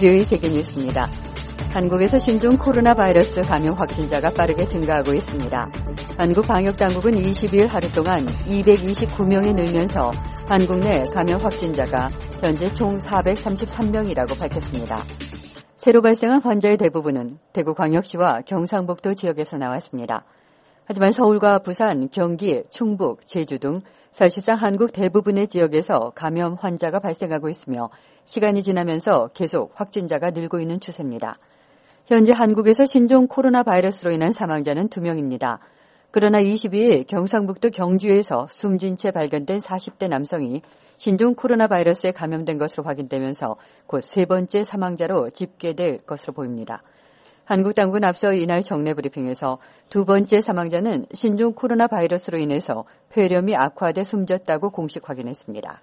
뷰의 세계뉴스입니다. 한국에서 신종 코로나 바이러스 감염 확진자가 빠르게 증가하고 있습니다. 한국 방역당국은 22일 하루 동안 229명이 늘면서 한국 내 감염 확진자가 현재 총 433명이라고 밝혔습니다. 새로 발생한 환자의 대부분은 대구광역시와 경상북도 지역에서 나왔습니다. 하지만 서울과 부산, 경기, 충북, 제주 등 사실상 한국 대부분의 지역에서 감염 환자가 발생하고 있으며 시간이 지나면서 계속 확진자가 늘고 있는 추세입니다. 현재 한국에서 신종 코로나 바이러스로 인한 사망자는 2명입니다. 그러나 22일 경상북도 경주에서 숨진 채 발견된 40대 남성이 신종 코로나 바이러스에 감염된 것으로 확인되면서 곧 세 번째 사망자로 집계될 것으로 보입니다. 한국 당국은 앞서 이날 정례 브리핑에서 두 번째 사망자는 신종 코로나 바이러스로 인해서 폐렴이 악화돼 숨졌다고 공식 확인했습니다.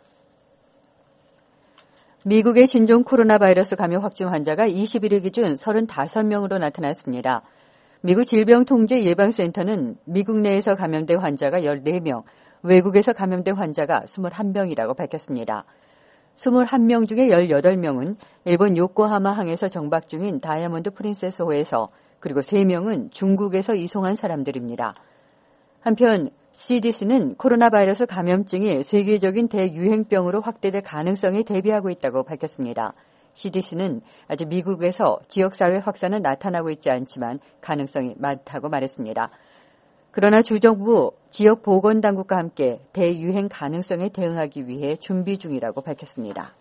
미국의 신종 코로나 바이러스 감염 확진 환자가 21일 기준 35명으로 나타났습니다. 미국 질병통제예방센터는 미국 내에서 감염된 환자가 14명, 외국에서 감염된 환자가 21명이라고 밝혔습니다. 21명 중에 18명은 일본 요코하마항에서 정박 중인 다이아몬드 프린세스호에서, 그리고 3명은 중국에서 이송한 사람들입니다. 한편 CDC는 코로나 바이러스 감염증이 세계적인 대유행병으로 확대될 가능성에 대비하고 있다고 밝혔습니다. CDC는 아직 미국에서 지역사회 확산은 나타나고 있지 않지만 가능성이 많다고 말했습니다. 그러나 주정부 지역보건당국과 함께 대유행 가능성에 대응하기 위해 준비 중이라고 밝혔습니다.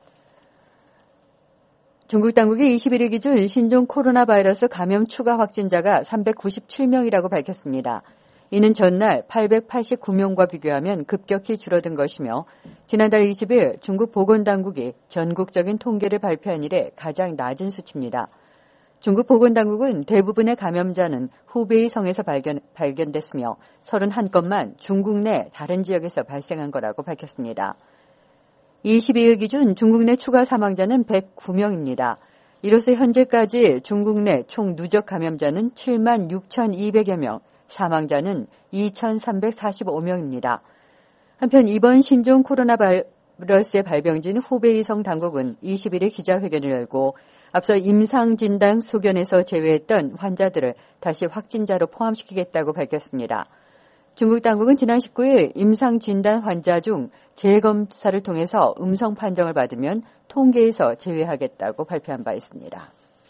중국 당국이 21일 기준 신종 코로나 바이러스 감염 추가 확진자가 397명이라고 밝혔습니다. 이는 전날 889명과 비교하면 급격히 줄어든 것이며 지난달 20일 중국 보건당국이 전국적인 통계를 발표한 이래 가장 낮은 수치입니다. 중국 보건당국은 대부분의 감염자는 후베이 성에서 발견됐으며 31건만 중국 내 다른 지역에서 발생한 거라고 밝혔습니다. 22일 기준 중국 내 추가 사망자는 109명입니다. 이로써 현재까지 중국 내 총 누적 감염자는 7만 6,200여 명, 사망자는 2,345명입니다. 한편 이번 신종 코로나 바이러스의 발병지인 후베이성 당국은 21일 기자회견을 열고 앞서 임상진단 소견에서 제외했던 환자들을 다시 확진자로 포함시키겠다고 밝혔습니다. 중국 당국은 지난 19일 임상진단 환자 중 재검사를 통해서 음성 판정을 받으면 통계에서 제외하겠다고 발표한 바 있습니다.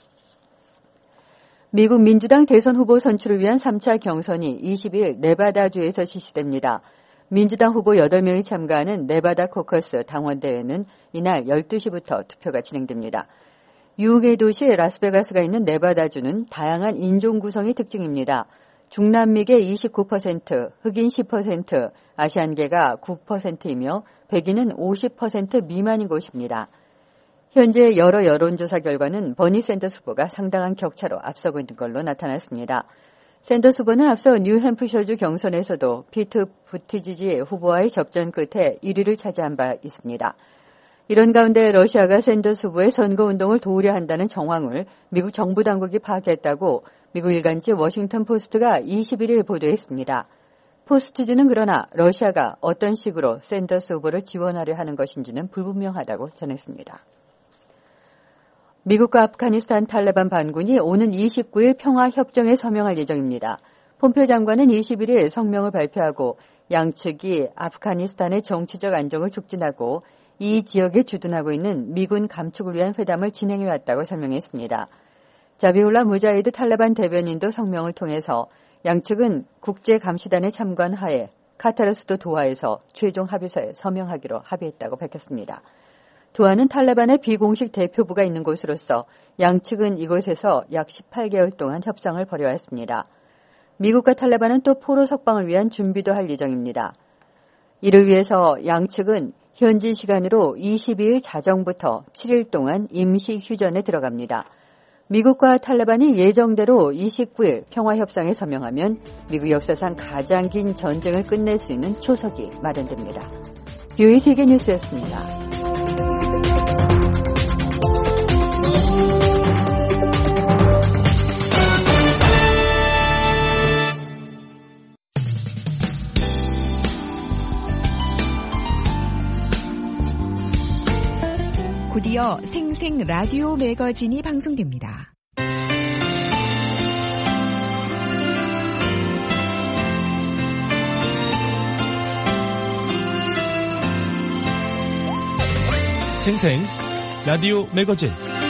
미국 민주당 대선 후보 선출을 위한 3차 경선이 20일 네바다주에서 실시됩니다. 민주당 후보 8명이 참가하는 네바다 코커스 당원대회는 이날 12시부터 투표가 진행됩니다. 유흥의 도시 라스베가스가 있는 네바다주는 다양한 인종 구성이 특징입니다. 중남미계 29%, 흑인 10%, 아시안계가 9%이며 백인은 50% 미만인 곳입니다. 현재 여러 여론조사 결과는 버니 샌더스 후보가 상당한 격차로 앞서고 있는 걸로 나타났습니다. 샌더스 후보는 앞서 뉴햄프셔주 경선에서도 피트 부티지지 후보와의 접전 끝에 1위를 차지한 바 있습니다. 이런 가운데 러시아가 샌더스 후보의 선거운동을 도우려 한다는 정황을 미국 정부 당국이 파악했다고 미국 일간지 워싱턴 포스트가 21일 보도했습니다. 포스트지는 그러나 러시아가 어떤 식으로 샌더스 후보를 지원하려 하는 것인지는 불분명하다고 전했습니다. 미국과 아프가니스탄 탈레반 반군이 오는 29일 평화협정에 서명할 예정입니다. 폼페오 장관은 21일 성명을 발표하고 양측이 아프가니스탄의 정치적 안정을 촉진하고 이 지역에 주둔하고 있는 미군 감축을 위한 회담을 진행해왔다고 설명했습니다. 자비울라 무자히드 탈레반 대변인도 성명을 통해서 양측은 국제감시단의 참관 하에 카타르 수도 도하에서 최종 합의서에 서명하기로 합의했다고 밝혔습니다. 도하는 탈레반의 비공식 대표부가 있는 곳으로서 양측은 이곳에서 약 18개월 동안 협상을 벌여왔습니다. 미국과 탈레반은 또 포로 석방을 위한 준비도 할 예정입니다. 이를 위해서 양측은 현지 시간으로 22일 자정부터 7일 동안 임시 휴전에 들어갑니다. 미국과 탈레반이 예정대로 29일 평화협상에 서명하면 미국 역사상 가장 긴 전쟁을 끝낼 수 있는 초석이 마련됩니다. 뷰의 세계뉴스였습니다. 곧이어 생생 라디오 매거진이 방송됩니다. 생생 라디오 매거진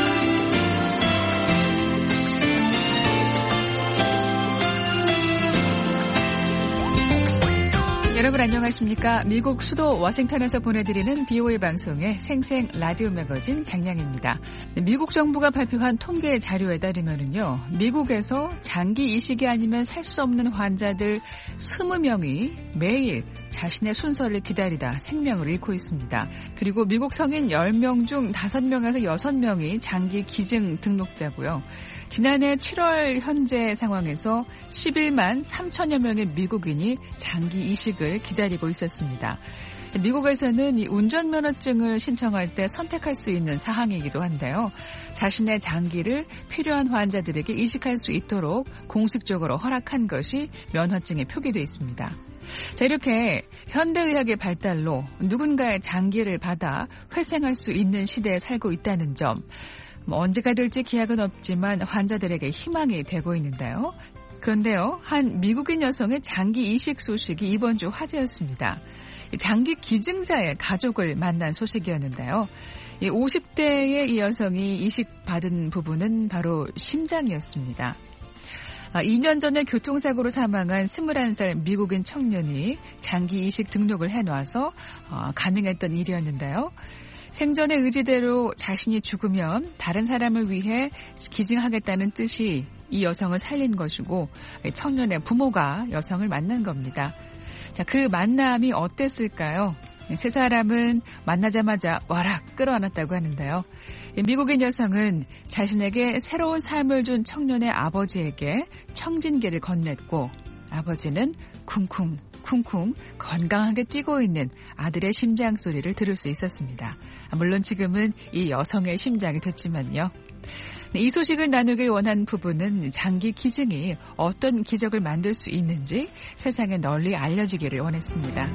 여러분 안녕하십니까? 미국 수도 워싱턴에서 보내드리는 BOA 방송의 생생 라디오 매거진 장량입니다. 미국 정부가 발표한 통계 자료에 따르면요, 미국에서 장기 이식이 아니면 살 수 없는 환자들 20명이 매일 자신의 순서를 기다리다 생명을 잃고 있습니다. 그리고 미국 성인 10명 중 5명에서 6명이 장기 기증 등록자고요. 지난해 7월 현재 상황에서 11만 3천여 명의 미국인이 장기 이식을 기다리고 있었습니다. 미국에서는 이 운전면허증을 신청할 때 선택할 수 있는 사항이기도 한데요. 자신의 장기를 필요한 환자들에게 이식할 수 있도록 공식적으로 허락한 것이 면허증에 표기되어 있습니다. 자, 이렇게 현대의학의 발달로 누군가의 장기를 받아 회생할 수 있는 시대에 살고 있다는 점, 언제가 될지 기약은 없지만 환자들에게 희망이 되고 있는데요. 그런데요, 한 미국인 여성의 장기 이식 소식이 이번 주 화제였습니다. 장기 기증자의 가족을 만난 소식이었는데요. 50대의 이 여성이 이식받은 부분은 바로 심장이었습니다. 2년 전에 교통사고로 사망한 21살 미국인 청년이 장기 이식 등록을 해놔서 가능했던 일이었는데요. 생전의 의지대로 자신이 죽으면 다른 사람을 위해 기증하겠다는 뜻이 이 여성을 살린 것이고, 청년의 부모가 여성을 만난 겁니다. 자, 그 만남이 어땠을까요? 세 사람은 만나자마자 와락 끌어안았다고 하는데요. 미국인 여성은 자신에게 새로운 삶을 준 청년의 아버지에게 청진기를 건넸고, 아버지는 쿵쿵 건강하게 뛰고 있는 아들의 심장 소리를 들을 수 있었습니다. 물론 지금은 이 여성의 심장이 됐지만요. 이 소식을 나누길 원한 부부는 장기 기증이 어떤 기적을 만들 수 있는지 세상에 널리 알려지기를 원했습니다.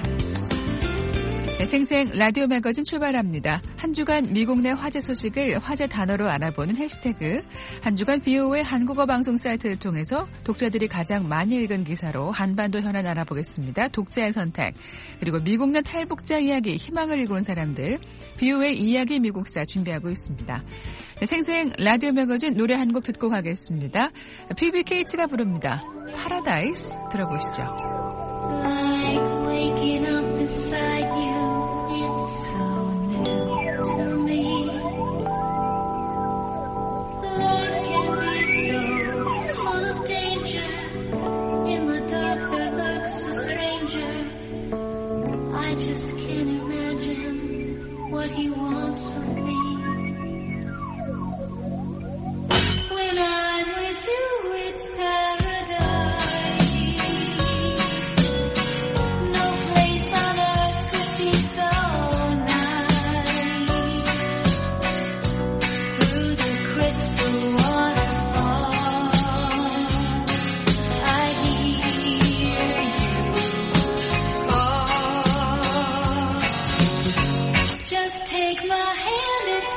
생생 라디오 매거진 출발합니다. 한 주간 미국 내 화제 소식을 화제 단어로 알아보는 해시태그, 한 주간 BOA 한국어 방송 사이트를 통해서 독자들이 가장 많이 읽은 기사로 한반도 현안 알아보겠습니다. 독자의 선택, 그리고 미국 내 탈북자 이야기, 희망을 이루는 사람들, BOA 이야기 미국사 준비하고 있습니다. 생생 라디오 매거진 노래 한 곡 듣고 가겠습니다. PBK가 부릅니다. 파라다이스 들어보시죠. Like waking up beside you, it's so new to me. Love can be so full of danger. In the dark there lurks a stranger. I just can't imagine what he wants of me. When I'm with you, it's paradise. Take my hand, it's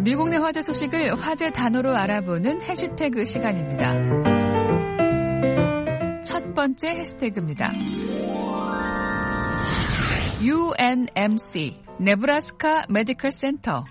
미국 내 화제 소식을 화제 단어로 알아보는 해시태그 시간입니다. 첫 번째 해시태그입니다. UNMC, 네브라스카 메디컬 센터.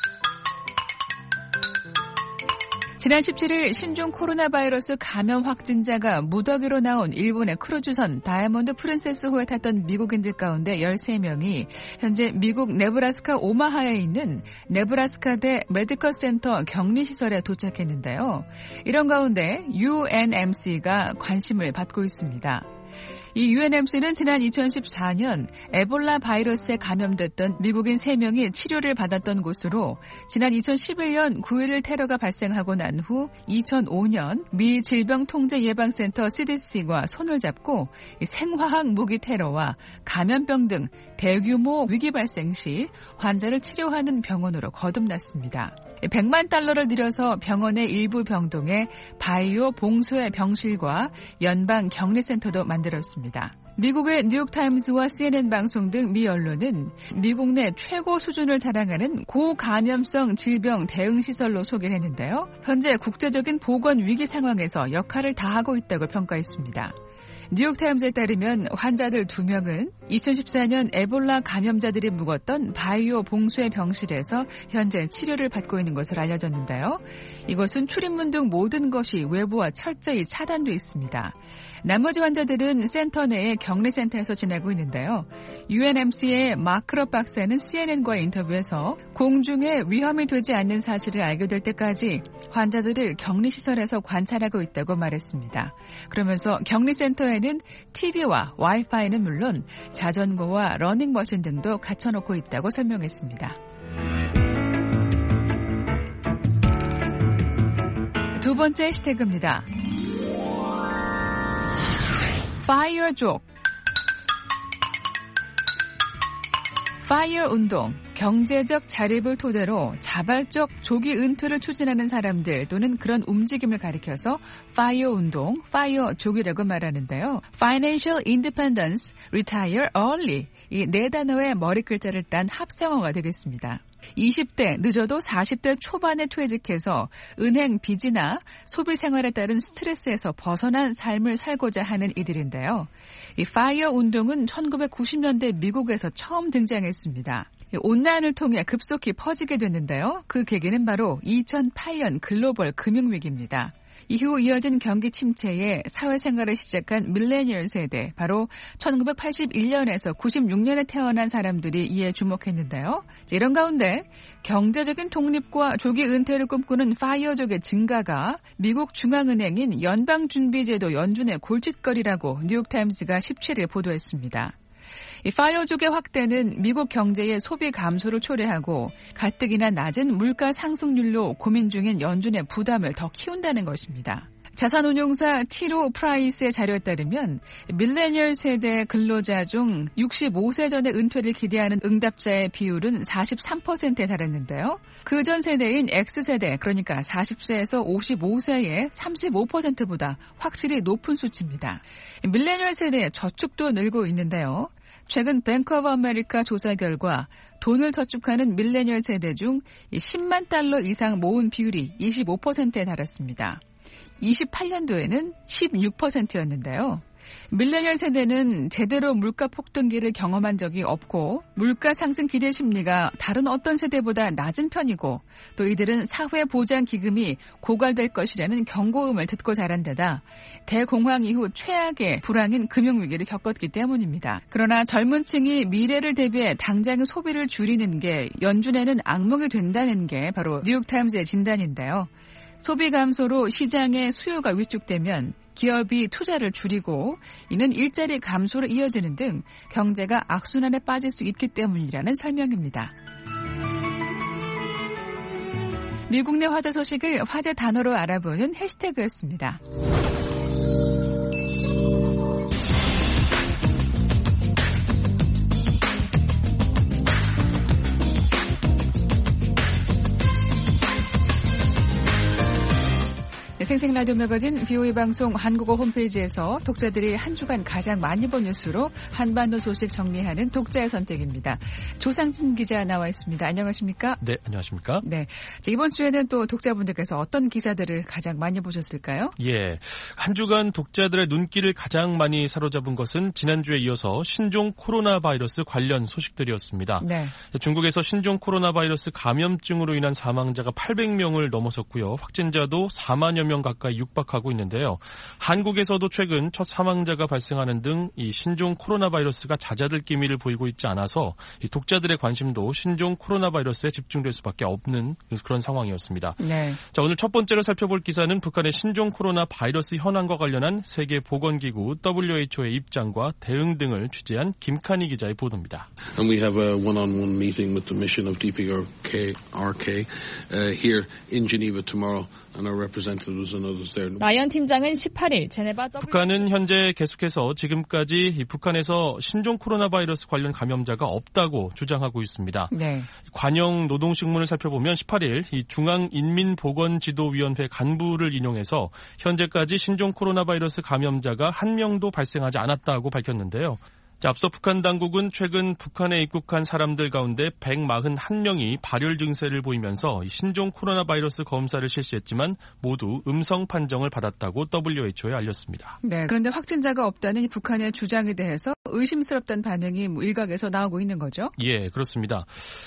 지난 17일 신종 코로나 바이러스 감염 확진자가 무더기로 나온 일본의 크루즈선 다이아몬드 프린세스호에 탔던 미국인들 가운데 13명이 현재 미국 네브라스카 오마하에 있는 네브라스카대 메디컬 센터 격리시설에 도착했는데요. 이런 가운데 UNMC가 관심을 받고 있습니다. 이 UNMC는 지난 2014년 에볼라 바이러스에 감염됐던 미국인 3명이 치료를 받았던 곳으로 지난 2011년 9.11 테러가 발생하고 난 후 2005년 미 질병통제예방센터 CDC와 손을 잡고 생화학 무기 테러와 감염병 등 대규모 위기 발생 시 환자를 치료하는 병원으로 거듭났습니다. 100만 달러를 들여서 병원의 일부 병동에 바이오 봉쇄 병실과 연방 격리센터도 만들었습니다. 미국의 뉴욕타임스와 CNN 방송 등 미 언론은 미국 내 최고 수준을 자랑하는 고감염성 질병 대응시설로 소개를 했는데요. 현재 국제적인 보건 위기 상황에서 역할을 다하고 있다고 평가했습니다. 뉴욕타임스에 따르면 환자들 2명은 2014년 에볼라 감염자들이 묵었던 바이오 봉쇄 병실에서 현재 치료를 받고 있는 것으로 알려졌는데요. 이것은 출입문 등 모든 것이 외부와 철저히 차단돼 있습니다. 나머지 환자들은 센터 내의 격리센터에서 지내고 있는데요. UNMC의 마크럽 박사는 CNN과의 인터뷰에서 공중에 위험이 되지 않는 사실을 알게 될 때까지 환자들을 격리시설에서 관찰하고 있다고 말했습니다. 그러면서 격리센터에는 TV와 와이파이는 물론 자전거와 러닝머신 등도 갖춰놓고 있다고 설명했습니다. 두 번째 해시태그입니다. 파이어족. 파이어 운동, 경제적 자립을 토대로 자발적 조기 은퇴를 추진하는 사람들 또는 그런 움직임을 가리켜서 파이어 운동, 파이어족이라고 말하는데요. Financial Independence, Retire Early, 이 네 단어의 머리 글자를 딴 합성어가 되겠습니다. 20대, 늦어도 40대 초반에 퇴직해서 은행 빚이나 소비 생활에 따른 스트레스에서 벗어난 삶을 살고자 하는 이들인데요. 이 파이어 운동은 1990년대 미국에서 처음 등장했습니다. 온라인을 통해 급속히 퍼지게 됐는데요. 그 계기는 바로 2008년 글로벌 금융위기입니다. 이후 이어진 경기 침체에 사회생활을 시작한 밀레니얼 세대, 바로 1981년에서 96년에 태어난 사람들이 이에 주목했는데요. 이런 가운데 경제적인 독립과 조기 은퇴를 꿈꾸는 파이어족의 증가가 미국 중앙은행인 연방준비제도 연준의 골칫거리라고 뉴욕타임스가 17일 보도했습니다. 이 파이어족의 확대는 미국 경제의 소비 감소를 초래하고 가뜩이나 낮은 물가 상승률로 고민 중인 연준의 부담을 더 키운다는 것입니다. 자산운용사 티로 프라이스의 자료에 따르면 밀레니얼 세대 근로자 중 65세 전에 은퇴를 기대하는 응답자의 비율은 43%에 달했는데요. 그 전 세대인 X세대, 그러니까 40세에서 55세의 35%보다 확실히 높은 수치입니다. 밀레니얼 세대의 저축도 늘고 있는데요. 최근 뱅크 오브 아메리카 조사 결과 돈을 저축하는 밀레니얼 세대 중 10만 달러 이상 모은 비율이 25%에 달했습니다. 28년도에는 16%였는데요. 밀레니얼 세대는 제대로 물가 폭등기를 경험한 적이 없고 물가 상승 기대 심리가 다른 어떤 세대보다 낮은 편이고 또 이들은 사회보장기금이 고갈될 것이라는 경고음을 듣고 자란 데다 대공황 이후 최악의 불황인 금융위기를 겪었기 때문입니다. 그러나 젊은 층이 미래를 대비해 당장의 소비를 줄이는 게 연준에는 악몽이 된다는 게 바로 뉴욕타임스의 진단인데요. 소비 감소로 시장의 수요가 위축되면 기업이 투자를 줄이고 이는 일자리 감소로 이어지는 등 경제가 악순환에 빠질 수 있기 때문이라는 설명입니다. 미국 내 화제 소식을 화제 단어로 알아보는 해시태그였습니다. 네, 생생 라디오 매거진 BOE 방송 한국어 홈페이지에서 독자들이 한 주간 가장 많이 본 뉴스로 한반도 소식 정리하는 독자의 선택입니다. 조상진 기자 나와 있습니다. 안녕하십니까? 네, 안녕하십니까? 네, 자, 이번 주에는 또 독자분들께서 어떤 기사들을 가장 많이 보셨을까요? 예, 한 주간 독자들의 눈길을 가장 많이 사로잡은 것은 지난주에 이어서 신종 코로나 바이러스 관련 소식들이었습니다. 네. 중국에서 신종 코로나 바이러스 감염증으로 인한 사망자가 800명을 넘어섰고요. 확진자도 4만여 명 가까이 육박하고 있는데요. 한국에서도 최근 첫 사망자가 발생하는 등 이 신종 코로나 바이러스가 잦아들 기미를 보이고 있지 않아서 이 독자들의 관심도 신종 코로나 바이러스에 집중될 수밖에 없는 그런 상황이었습니다. 네. 자, 오늘 첫 번째로 살펴볼 기사는 북한의 신종 코로나 바이러스 현황과 관련한 세계보건기구 WHO의 입장과 대응 등을 취재한 김칸희 기자의 보도입니다. And we have a one-on-one meeting with the mission of DPRK here in Geneva tomorrow, and our representatives and others there. 라이언 팀장은 18일 제네바 북한은 현재 계속해서 지금까지 이 북한에서 신종 코로나 바이러스 관련 감염자가 없다고 주장하고 있습니다. 네. 관영 노동신문을 살펴보면 18일 이 중앙인민보건지도위원회 간부를 인용해서 현재까지 신종 코로나 바이러스 감염자가 한 명도 발생하지 않았다고 밝혔는데요. 앞서 북한 당국은 최근 북한에 입국한 사람들 가운데 141명이 발열 증세를 보이면서 신종 코로나 바이러스 검사를 실시했지만 모두 음성 판정을 받았다고 WHO에 알렸습니다. 네, 그런데 확진자가 없다는 북한의 주장에 대해서 의심스럽다는 반응이 일각에서 나오고 있는 거죠? 예, 그렇습니다.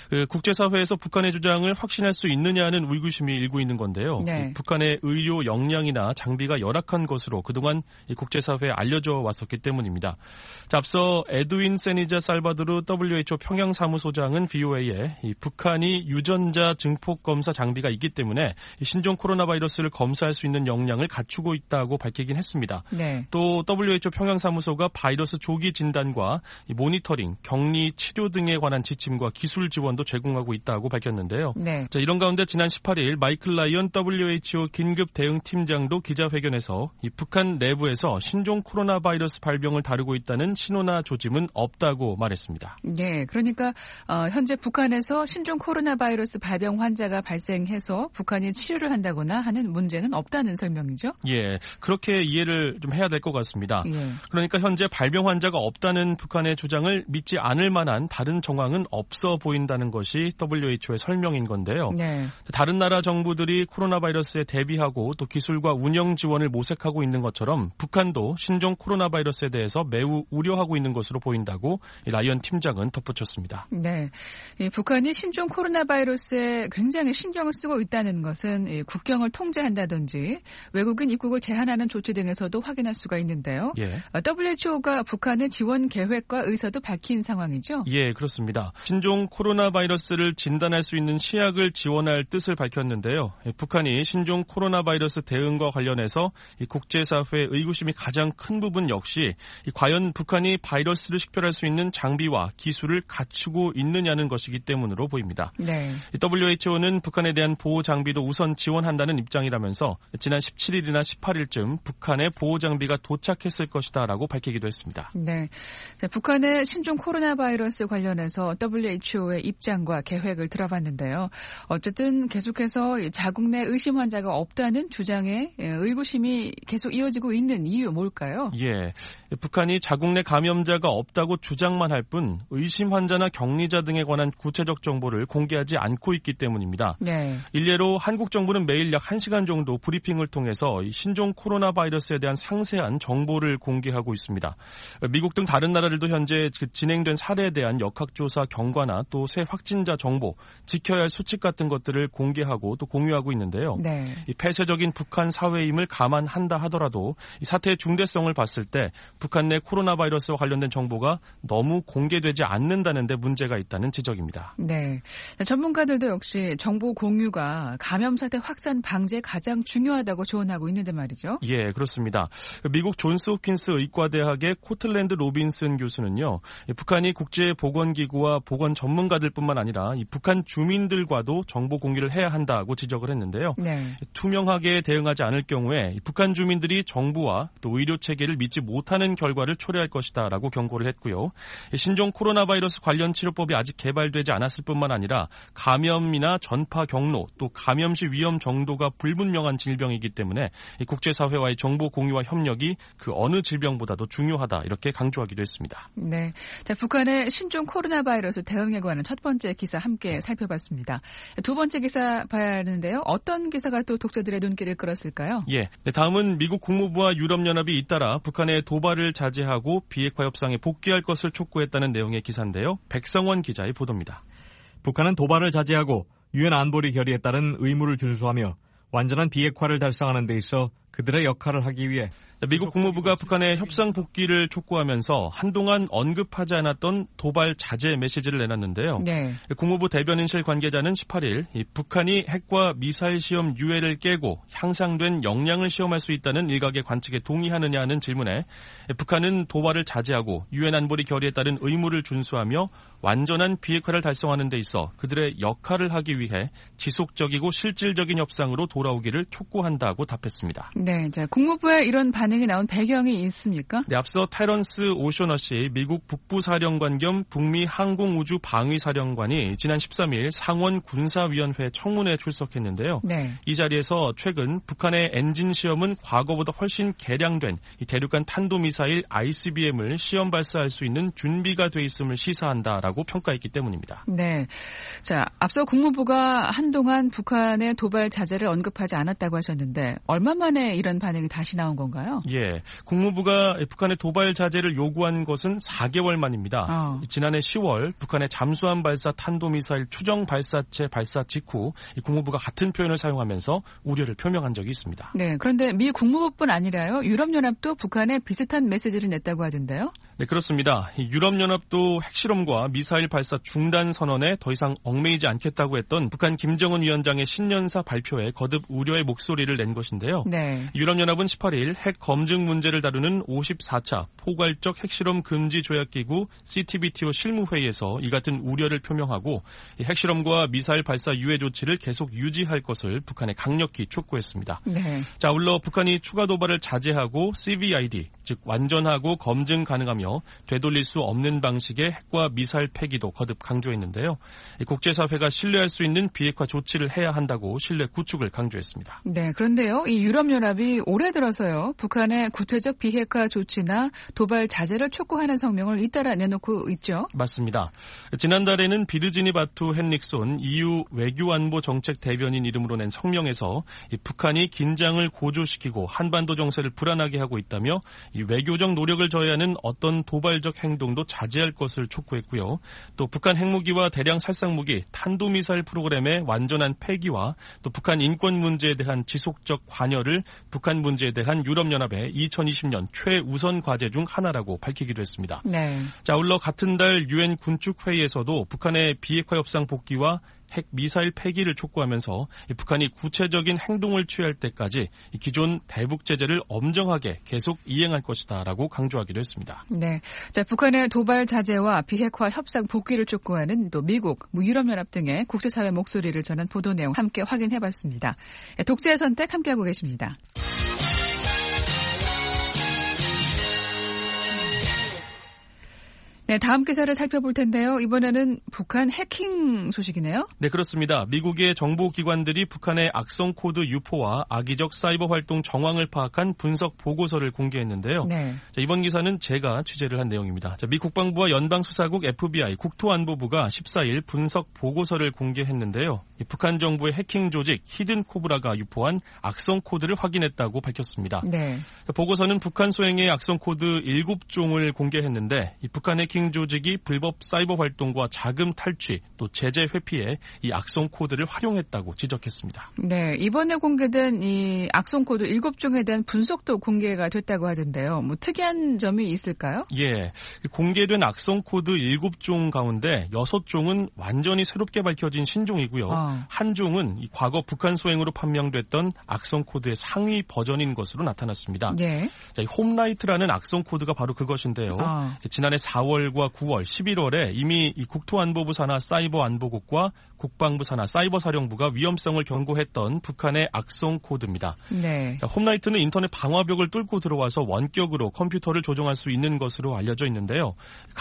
국제사회에서 북한의 주장을 확신할 수 있느냐는 의구심이 일고 있는 건데요. 네. 북한의 의료 역량이나 장비가 열악한 것으로 그동안 국제사회에 알려져 왔었기 때문입니다. 자, 앞서 에드윈 세니자 살바도르 WHO 평양사무소장은 BOA에 북한이 유전자 증폭 검사 장비가 있기 때문에 신종 코로나 바이러스를 검사할 수 있는 역량을 갖추고 있다고 밝히긴 했습니다. 네. 또 WHO 평양사무소가 바이러스 조기 진단과 모니터링, 격리, 치료 등에 관한 지침과 기술 지원도 제공하고 있다고 밝혔는데요. 네. 자, 이런 가운데 지난 18일 마이클 라이언 WHO 긴급 대응 팀장도 기자회견에서 북한 내부에서 신종 코로나 바이러스 발병을 다루고 있다는 신호나 조짐은 없다고 말했습니다. 네, 그러니까 현재 북한에서 신종 코로나 바이러스 발병 환자가 발생해서 북한이 치료를 한다거나 하는 문제는 없다는 설명이죠? 예, 그렇게 이해를 좀 해야 될 것 같습니다. 예. 그러니까 현재 발병 환자가 없다는 북한의 주장을 믿지 않을 만한 다른 정황은 없어 보인다는 것이 WHO의 설명인 건데요. 네. 다른 나라 정부들이 코로나 바이러스에 대비하고 또 기술과 운영 지원을 모색하고 있는 것처럼 북한도 신종 코로나 바이러스에 대해서 매우 우려하고 있는 것으로 보인다고 라이언 팀장은 덧붙였습니다. 네, 북한이 신종 코로나 바이러스에 굉장히 신경을 쓰고 있다는 것은 국경을 통제한다든지 외국인 입국을 제한하는 조치 등에서도 확인할 수가 있는데요. 예. WHO가 북한의 지원 계획과 의사도 밝힌 상황이죠? 예, 그렇습니다. 신종 코로나 바이러스를 진단할 수 있는 시약을 지원할 뜻을 밝혔는데요. 북한이 신종 코로나 바이러스 대응과 관련해서 국제사회의 의구심이 가장 큰 부분 역시 과연 북한이 바이러스를 식별할 수 있는 장비와 기술을 갖추고 있느냐는 것이기 때문으로 보입니다. 네. WHO는 북한에 대한 보호 장비도 우선 지원한다는 입장이라면서 지난 17일이나 18일쯤 북한에 보호 장비가 도착했을 것이다라고 밝히기도 했습니다. 네. 자, 북한의 신종 코로나 바이러스 관련해서 WHO의 입장과 계획을 들어봤는데요. 어쨌든 계속해서 자국 내 의심 환자가 없다는 주장에 의구심이 계속 이어지고 있는 이유 뭘까요? 예. 북한이 자국 내 감염자가 없다고 주장만 할 뿐 의심 환자나 격리자 등에 관한 구체적 정보를 공개하지 않고 있기 때문입니다. 네. 일례로 한국 정부는 매일 약 1시간 정도 브리핑을 통해서 신종 코로나 바이러스에 대한 상세한 정보를 공개하고 있습니다. 미국 등 다른 나라들도 현재 진행된 사례에 대한 역학조사 경과나 또 새 확진자 정보, 지켜야 할 수칙 같은 것들을 공개하고 또 공유하고 있는데요. 네. 이 폐쇄적인 북한 사회임을 감안한다 하더라도 이 사태의 중대성을 봤을 때 북한 내 코로나 바이러스와 관련된 정보가 너무 공개되지 않는다는 데 문제가 있다는 지적입니다. 네. 전문가들도 역시 정보 공유가 감염 사태 확산 방지에 가장 중요하다고 조언하고 있는데 말이죠. 예, 그렇습니다. 미국 존스 홉킨스 의과대학의 코틀랜드 로빈슨 교수는요. 북한이 국제보건기구와 보건 전문가들뿐만 아니라 이 북한 주민들과도 정보 공유를 해야 한다고 지적을 했는데요. 네. 투명하게 대응하지 않을 경우에 북한 주민들이 정부와 또 의료 체계를 믿지 못하는 결과를 초래할 것이다라고 경고를 했고요. 신종 코로나 바이러스 관련 치료법이 아직 개발되지 않았을 뿐만 아니라 감염이나 전파 경로 또 감염 시 위험 정도가 불분명한 질병이기 때문에 국제사회와의 정보 공유와 협력이 그 어느 질병보다도 중요하다 이렇게 강조하기도 했습니다. 네, 자 북한의 신종 코로나 바이러스 대응에 관한 첫 번째 기사 함께 살펴봤습니다. 두 번째 기사 봐야 하는데요. 어떤 기사가 또 독자들의 눈길을 끌었을까요? 예, 다음은 미국 국무부와 유럽연합이 잇따라 북한의 도발을 자제하고 비핵화 협상에 복귀할 것을 촉구했다는 내용의 기사인데요. 백성원 기자의 보도입니다. 북한은 도발을 자제하고 유엔 안보리 결의에 따른 의무를 준수하며 완전한 비핵화를 달성하는 데 있어 그들의 역할을 하기 위해 미국 국무부가 북한의 협상 복귀를 촉구하면서 한동안 언급하지 않았던 도발 자제 메시지를 내놨는데요. 네. 국무부 대변인실 관계자는 18일 북한이 핵과 미사일 시험 유예를 깨고 향상된 역량을 시험할 수 있다는 일각의 관측에 동의하느냐는 질문에 북한은 도발을 자제하고 유엔 안보리 결의에 따른 의무를 준수하며 완전한 비핵화를 달성하는 데 있어 그들의 역할을 하기 위해 지속적이고 실질적인 협상으로 돌아오기를 촉구한다고 답했습니다. 네, 자 국무부의 이런 반응이 나온 배경이 있습니까? 네, 앞서 테런스 오셔너시 미국 북부사령관 겸 북미 항공우주방위사령관이 지난 13일 상원 군사위원회 청문회에 출석했는데요. 네. 이 자리에서 최근 북한의 엔진 시험은 과거보다 훨씬 개량된 이 대륙간 탄도미사일 ICBM을 시험 발사할 수 있는 준비가 돼 있음을 시사한다라고 평가했기 때문입니다. 네, 자 앞서 국무부가 한동안 북한의 도발 자제를 언급하지 않았다고 하셨는데 얼마 만에 이런 반응이 다시 나온 건가요? 예, 국무부가 북한의 도발 자제를 요구한 것은 4개월 만입니다. 지난해 10월 북한의 잠수함 발사 탄도미사일 추정 발사체 발사 직후 국무부가 같은 표현을 사용하면서 우려를 표명한 적이 있습니다. 네, 그런데 미 국무부뿐 아니라요. 유럽연합도 북한에 비슷한 메시지를 냈다고 하던데요. 네, 그렇습니다. 유럽연합도 핵실험과 미사일 발사 중단 선언에 더 이상 얽매이지 않겠다고 했던 북한 김정은 위원장의 신년사 발표에 거듭 우려의 목소리를 낸 것인데요. 네. 유럽연합은 18일 핵 검증 문제를 다루는 54차 포괄적 핵실험 금지 조약기구 CTBTO 실무회의에서 이 같은 우려를 표명하고 핵실험과 미사일 발사 유예 조치를 계속 유지할 것을 북한에 강력히 촉구했습니다. 네. 자, 아울러 북한이 추가 도발을 자제하고 CVID, 즉 완전하고 검증 가능하며 되돌릴 수 없는 방식의 핵과 미사일 폐기도 거듭 강조했는데요. 국제사회가 신뢰할 수 있는 비핵화 조치를 해야 한다고 신뢰 구축을 강조했습니다. 네, 그런데요. 이 유럽연합이 올해 들어서요. 북한의 구체적 비핵화 조치나 도발 자제를 촉구하는 성명을 잇따라 내놓고 있죠. 맞습니다. 지난달에는 비르지니 바투 헨릭손 EU 외교안보 정책 대변인 이름으로 낸 성명에서 북한이 긴장을 고조시키고 한반도 정세를 불안하게 하고 있다며 이 외교적 노력을 저해하는 어떤 도발적 행동도 자제할 것을 촉구했고요. 또 북한 핵무기와 대량 살상무기, 탄도미사일 프로그램의 완전한 폐기와 또 북한 인권 문제에 대한 지속적 관여를 북한 문제에 대한 유럽연합의 2020년 최우선 과제 중 하나라고 밝히기도 했습니다. 네. 자, 아울러 같은 달 유엔 군축회의에서도 북한의 비핵화 협상 복귀와 핵 미사일 폐기를 촉구하면서 북한이 구체적인 행동을 취할 때까지 기존 대북 제재를 엄정하게 계속 이행할 것이다라고 강조하기도 했습니다. 네, 자 북한의 도발 자제와 비핵화 협상 복귀를 촉구하는 또 미국, 유럽연합 등의 국제사회 목소리를 전한 보도 내용 함께 확인해봤습니다. 독재의 선택 함께하고 계십니다. 네, 다음 기사를 살펴볼 텐데요. 이번에는 북한 해킹 소식이네요. 네, 그렇습니다. 미국의 정보기관들이 북한의 악성 코드 유포와 악의적 사이버 활동 정황을 파악한 분석 보고서를 공개했는데요. 네. 자, 이번 기사는 제가 취재를 한 내용입니다. 자, 미 국방부와 연방수사국 FBI, 국토안보부가 14일 분석 보고서를 공개했는데요. 북한 정부의 해킹 조직 히든 코브라가 유포한 악성 코드를 확인했다고 밝혔습니다. 네. 보고서는 북한 소행의 악성 코드 7종을 공개했는데 이 북한 해킹 조직이 불법 사이버 활동과 자금 탈취 또 제재 회피에 이 악성 코드를 활용했다고 지적했습니다. 네, 이번에 공개된 이 악성 코드 7종에 대한 분석도 공개가 됐다고 하던데요. 뭐 특이한 점이 있을까요? 예, 공개된 악성 코드 7종 가운데 6종은 완전히 새롭게 밝혀진 신종이고요. 한 종은 이 과거 북한 소행으로 판명됐던 악성 코드의 상위 버전인 것으로 나타났습니다. 예. 자, 이 홈라이트라는 악성 코드가 바로 그것인데요. 지난해 4월과 9월, 11월에 이미 이 국토안보부 산하 사이버 안보국과 국방부 산하 사이버 사령부가 위험성을 경고했던 북한의 악성 코드입니다. 네. 홈라이트는 인터넷 방화벽을 뚫고 들어와서 원격으로 컴퓨터를 조종할 수 있는 것으로 알려져 있는데요.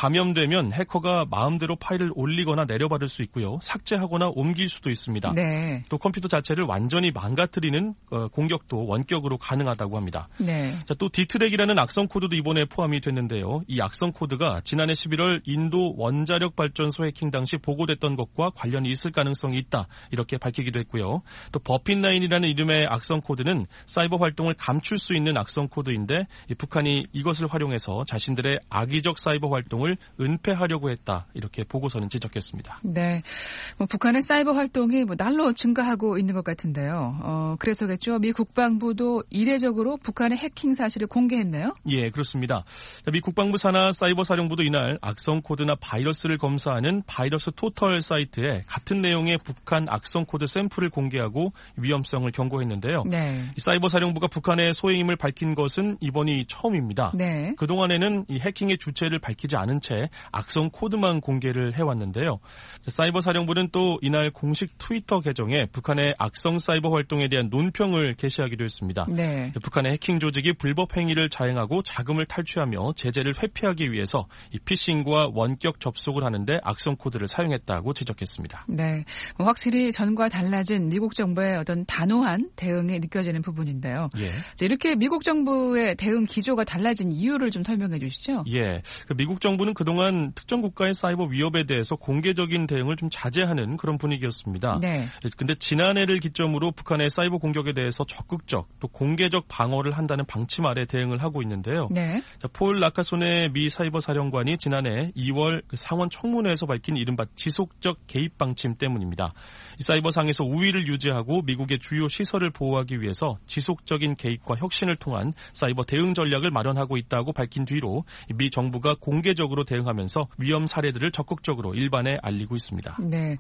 감염되면 해커가 마음대로 파일을 올리거나 내려받을 수 있고요. 삭제하거나 옮길 수도 있습니다. 네. 또 컴퓨터 자체를 완전히 망가뜨리는 공격도 원격으로 가능하다고 합니다. 네. 자, 또 디트랙이라는 악성 코드도 이번에 포함이 됐는데요. 이 악성 코드가 지난해 11월 인도 원자력 발전소 해킹 당시 보고됐던 것과 관련이 있을 가능성이 있다. 이렇게 밝히기도 했고요. 또 버핀9이라는 이름의 악성 코드는 사이버 활동을 감출 수 있는 악성 코드인데 북한이 이것을 활용해서 자신들의 악의적 사이버 활동을 은폐하려고 했다. 이렇게 보고서는 지적했습니다. 네. 북한의 사이버 활동이 날로 증가하고 있는 것 같은데요. 그래서겠죠. 미 국방부도 이례적으로 북한의 해킹 사실을 공개했네요. 예, 그렇습니다. 미 국방부 산하 사이버 사령부도 이날 악성 코드나 바이러스를 검사하는 바이러스 토털 사이트에 같은 내용의 북한 악성 코드 샘플을 공개하고 위험성을 경고했는데요. 네. 사이버 사령부가 북한의 소행임을 밝힌 것은 이번이 처음입니다. 네. 그동안에는 이 해킹의 주체를 밝히지 않은 채 악성 코드만 공개를 해왔는데요. 사이버 사령부는 또 이날 공식 트위터 계정에 북한의 악성 사이버 활동에 대한 논평을 게시하기도 했습니다. 네. 북한의 해킹 조직이 불법 행위를 자행하고 자금을 탈취하며 제재를 회피하기 위해서 이 피싱과 원격 접속을 하는데 악성 코드를 사용했다고 지적했습니다. 네, 확실히 전과 달라진 미국 정부의 어떤 단호한 대응이 느껴지는 부분인데요. 예. 이렇게 미국 정부의 대응 기조가 달라진 이유를 좀 설명해 주시죠. 예, 미국 정부는 그동안 특정 국가의 사이버 위협에 대해서 공개적인 대응을 좀 자제하는 그런 분위기였습니다. 네. 근데 지난해를 기점으로 북한의 사이버 공격에 대해서 적극적 또 공개적 방어를 한다는 방침 아래 대응을 하고 있는데요. 네. 폴 라카손의 미 사이버 사령관이 지난해 2월 상원 청문회에서 밝힌 이른바 지속적 개입 방침 때문입니다. 사이버상에서 우위를 유지하고 미국의 주요 시설을 보호하기 위해서 지속적인 개입과 혁신을 통한 사이버 대응 전략을 마련하고 있다고 밝힌 뒤로 미 정부가 공개적으로 대응하면서 위험 사례들을 적극적으로 일반에 알리고 있습니다. 네,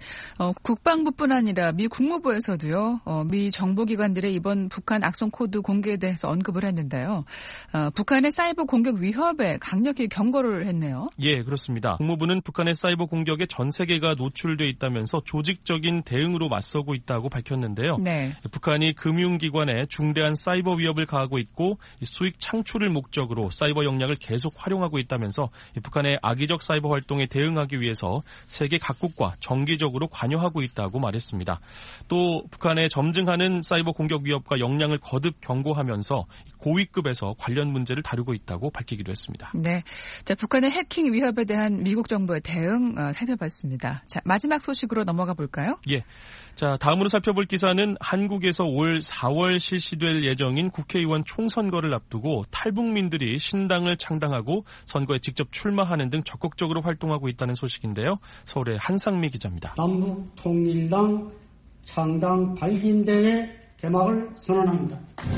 국방부뿐 아니라 미 국무부에서도요. 미 정보기관들의 이번 북한 악성 코드 공개에 대해서 언급을 했는데요. 북한의 사이버 공격 위협에 강력히 경고를 했네요. 예, 그렇습니다. 국무부는 북한의 사이버 공격에 전 세계가 노출돼 있다면서 조직적인 대응으로 맞서고 있다고 밝혔는데요. 네. 북한이 금융기관에 중대한 사이버 위협을 가하고 있고 수익 창출을 목적으로 사이버 역량을 계속 활용하고 있다면서 북한의 악의적 사이버 활동에 대응하기 위해서 세계 각국과 정기적으로 관여하고 있다고 말했습니다. 또 북한의 점증하는 사이버 공격 위협과 역량을 거듭 경고하면서 고위급에서 관련 문제를 다루고 있다고 밝히기도 했습니다. 네, 자 북한의 해킹 위협에 대한 미국 정부의 대응 살펴봤습니다. 자 마지막 소식으로 넘어가 볼까요? 예, 자 다음으로 살펴볼 기사는 한국에서 올 4월 실시될 예정인 국회의원 총선거를 앞두고 탈북민들이 신당을 창당하고 선거에 직접 출마하는 등 적극적으로 활동하고 있다는 소식인데요. 서울의 한상미 기자입니다. 남북통일당 창당 발기인대회 개막을 선언합니다.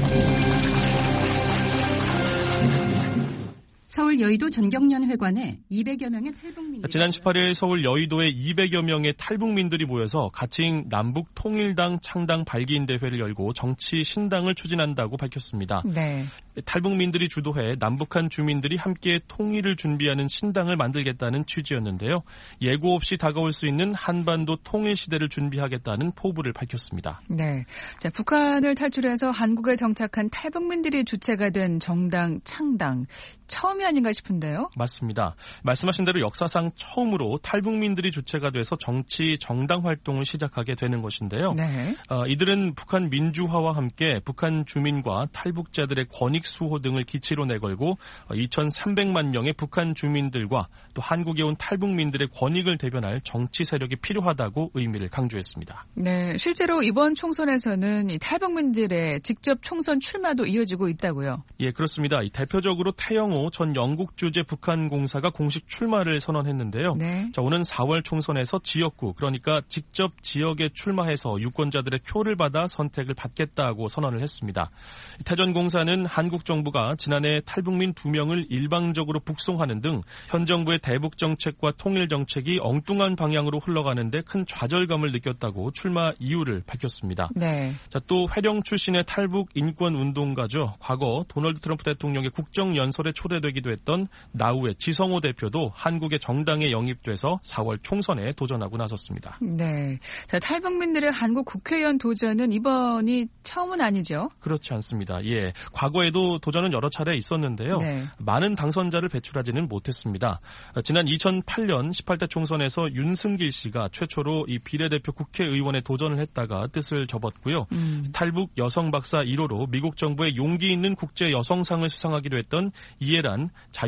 서울 여의도 전경련회관에 200여 명의 탈북민들이 지난 18일 서울 여의도에 200여 명의 탈북민들이 모여서 가칭 남북통일당 창당 발기인 대회를 열고 정치 신당을 추진한다고 밝혔습니다. 네. 탈북민들이 주도해 남북한 주민들이 함께 통일을 준비하는 신당을 만들겠다는 취지였는데요. 예고 없이 다가올 수 있는 한반도 통일 시대를 준비하겠다는 포부를 밝혔습니다. 네, 자 북한을 탈출해서 한국에 정착한 탈북민들이 주체가 된 정당 창당. 처음이 아닌가 싶은데요. 맞습니다. 말씀하신 대로 역사상 처음으로 탈북민들이 주체가 돼서 정치 정당 활동을 시작하게 되는 것인데요. 네. 이들은 북한 민주화와 함께 북한 주민과 탈북자들의 권익 수호 등을 기치로 내걸고 2,300만 명의 북한 주민들과 또 한국에 온 탈북민들의 권익을 대변할 정치 세력이 필요하다고 의미를 강조했습니다. 네, 실제로 이번 총선에서는 이 탈북민들의 직접 총선 출마도 이어지고 있다고요. 예, 그렇습니다. 대표적으로 태영호 전 영국 주재 북한 공사가 공식 출마를 선언했는데요. 네. 자, 오는 4월 총선에서 지역구, 그러니까 직접 지역에 출마해서 유권자들의 표를 받아 선택을 받겠다고 선언을 했습니다. 태 전 공사는 한국 정부가 지난해 탈북민 2명을 일방적으로 북송하는 등 현 정부의 대북 정책과 통일 정책이 엉뚱한 방향으로 흘러가는 데 큰 좌절감을 느꼈다고 출마 이유를 밝혔습니다. 네. 자, 또 회령 출신의 탈북 인권 운동가죠. 과거 도널드 트럼프 대통령의 국정 연설에 초대되기도 후보이기도 했던 나우의 지성호 대표도 한국의 정당에 영입돼서 4월 총선에 도전하고 나섰습니다. 네, 자, 탈북민들의 한국 국회의원 도전은 이번이 처음은 아니죠? 그렇지 않습니다. 예, 과거에도 도전은 여러 차례 있었는데요. 네. 많은 당선자를 배출하지는 못했습니다. 지난 2008년 18대 총선에서 윤승길 씨가 최초로 이 비례대표 국회의원에 도전을 했다가 뜻을 접었고요. 탈북 여성 박사 1호로 미국 정부의 용기 있는 국제 여성상을 수상하기도 했던 이해란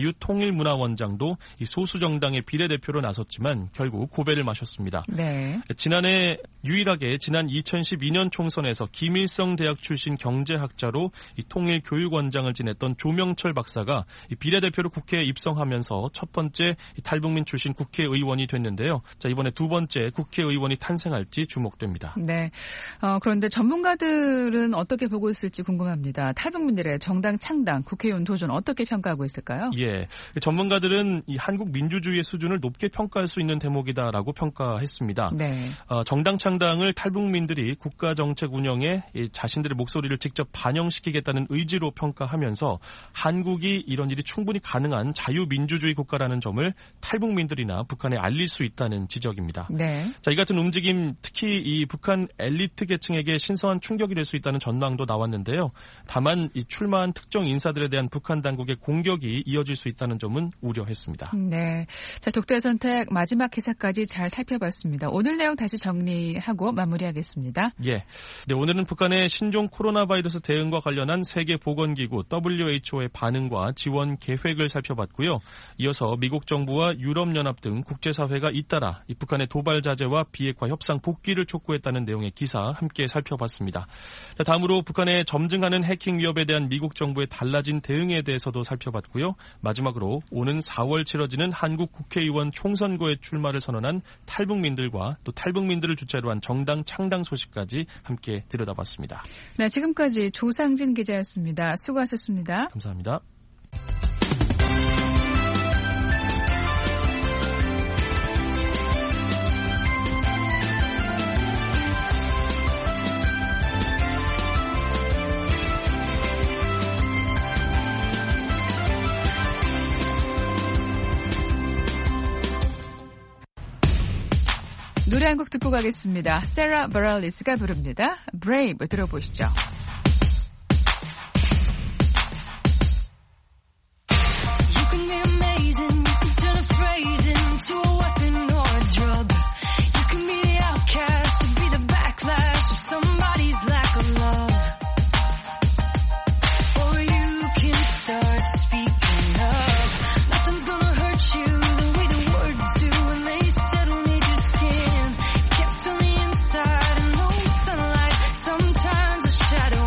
자유통일문화원장도 이 소수 정당의 비례대표로 나섰지만 결국 고배를 마셨습니다. 네. 지난해 유일하게 지난 2012년 총선에서 김일성 대학 출신 경제학자로 이 통일교육원장을 지냈던 조명철 박사가 이 비례대표로 국회에 입성하면서 첫 번째 이 탈북민 출신 국회의원이 됐는데요. 자, 이번에 두 번째 국회의원이 탄생할지 주목됩니다. 네. 그런데 전문가들은 어떻게 보고 있을지 궁금합니다. 탈북민들의 정당 창당, 국회의원 도전 어떻게 평가하고 있을까요? 예. 전문가들은 이 한국 민주주의의 수준을 높게 평가할 수 있는 대목이다라고 평가했습니다. 네. 정당 창당을 탈북민들이 국가 정책 운영에 자신들의 목소리를 직접 반영시키겠다는 의지로 평가하면서 한국이 이런 일이 충분히 가능한 자유민주주의 국가라는 점을 탈북민들이나 북한에 알릴 수 있다는 지적입니다. 네. 자, 이 같은 움직임 특히 이 북한 엘리트 계층에게 신선한 충격이 될 수 있다는 전망도 나왔는데요. 다만 이 출마한 특정 인사들에 대한 북한 당국의 공격이 이어질 수 있다는 점은 우려했습니다. 네. 자, 독자의 선택 마지막 기사까지 잘 살펴봤습니다. 오늘 내용 다시 정리하고 마무리하겠습니다. 예. 네, 오늘은 북한의 신종 코로나 바이러스 대응과 관련한 세계보건기구 WHO의 반응과 지원 계획을 살펴봤고요. 이어서 미국 정부와 유럽연합 등 국제사회가 잇따라 이 북한의 도발 자제와 비핵화 협상 복귀를 촉구했다는 내용의 기사 함께 살펴봤습니다. 자, 다음으로 북한의 점증하는 해킹 위협에 대한 미국 정부의 달라진 대응에 대해서도 살펴봤고요. 마지막으로 오는 4월 치러지는 한국 국회의원 총선거에 출마를 선언한 탈북민들과 또 탈북민들을 주체로 한 정당 창당 소식까지 함께 들여다봤습니다. 네, 지금까지 조상진 기자였습니다. 수고하셨습니다. 감사합니다. 노래 한 곡 듣고 가겠습니다. 세라 바랄리스가 부릅니다. Brave 들어보시죠. You can be amazing, you can turn a phrase into a weapon or a drug. You can be the outcast to be the backlash of somebody's lack of love. Or you can start speaking up. Nothing's gonna hurt you the way the words do when they settle need your skin. Kept on the inside and no sunlight, sometimes a shadow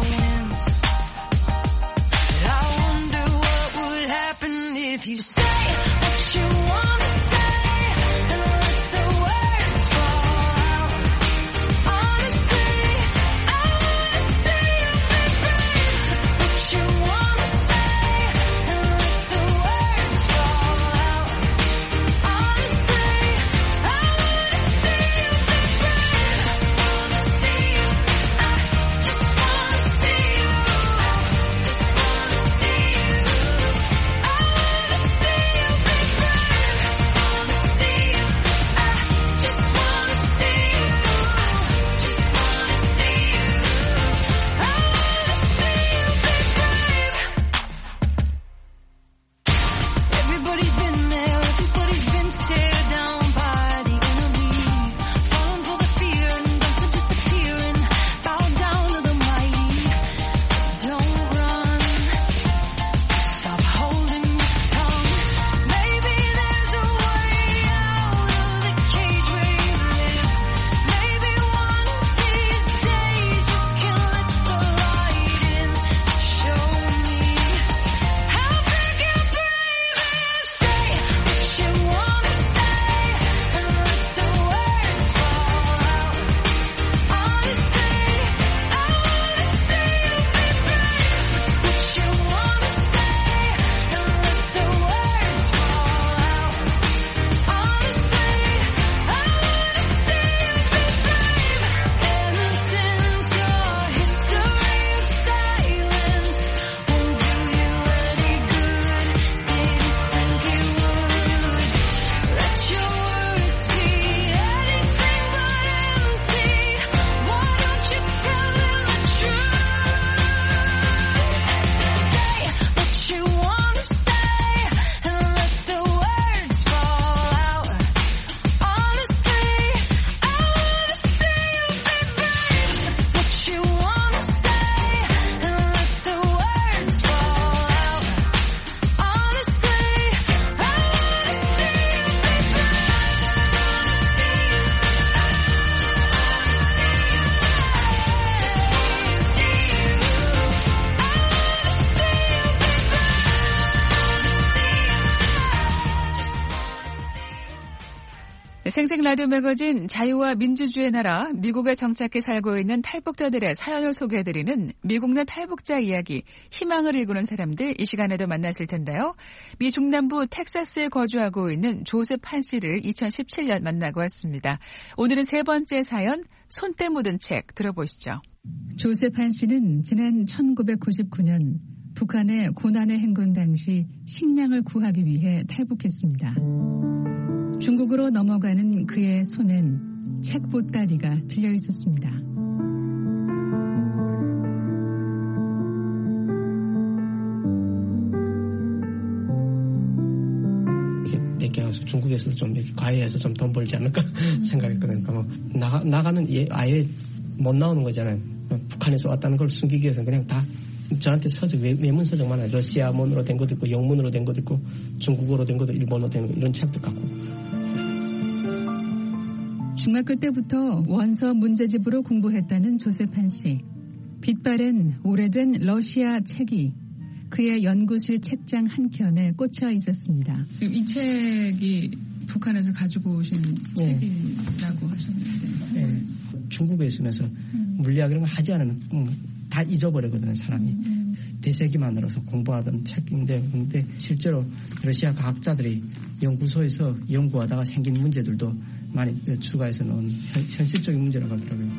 생생 라디오 매거진 자유와 민주주의의 나라 미국에 정착해 살고 있는 탈북자들의 사연을 소개해드리는 미국 내 탈북자 이야기, 희망을 일구는 사람들, 이 시간에도 만나실 텐데요. 미 중남부 텍사스에 거주하고 있는 조셉 한 씨를 2017년 만나고 왔습니다. 오늘은 세 번째 사연, 손때 묻은 책 들어보시죠. 조셉 한 씨는 지난 1999년 북한의 고난의 행군 당시 식량을 구하기 위해 탈북했습니다. 중국으로 넘어가는 그의 손엔 책 보따리가 들려 있었습니다. 몇 개 가서 중국에서 좀 이렇게 과외해서 좀 돈 벌지 않을까 생각했거든요. 그러니까 나가는 아예 못 나오는 거잖아요. 북한에서 왔다는 걸 숨기기 위해서 그냥 다 저한테 서적, 외문 서적만 해요. 러시아문으로 된 것도 있고, 영문으로 된 것도 있고, 중국어로 된 것도, 일본어로 된 것, 이런 책도 갖고. 중학교 때부터 원서 문제집으로 공부했다는 조셉 한 씨. 빛바랜 오래된 러시아 책이 그의 연구실 책장 한켠에 꽂혀 있었습니다. 이 책이 북한에서 가지고 오신 책이라고 하셨는데. 네. 중국에 있으면서 물리학 이런 거 하지 않으면 다 잊어버리거든요, 사람이. 대세기만으로서 공부하던 책인데, 근데 실제로 러시아 과학자들이 연구소에서 연구하다가 생긴 문제들도 많이 추가해서 넣은 현실적인 문제라고 하더라고요.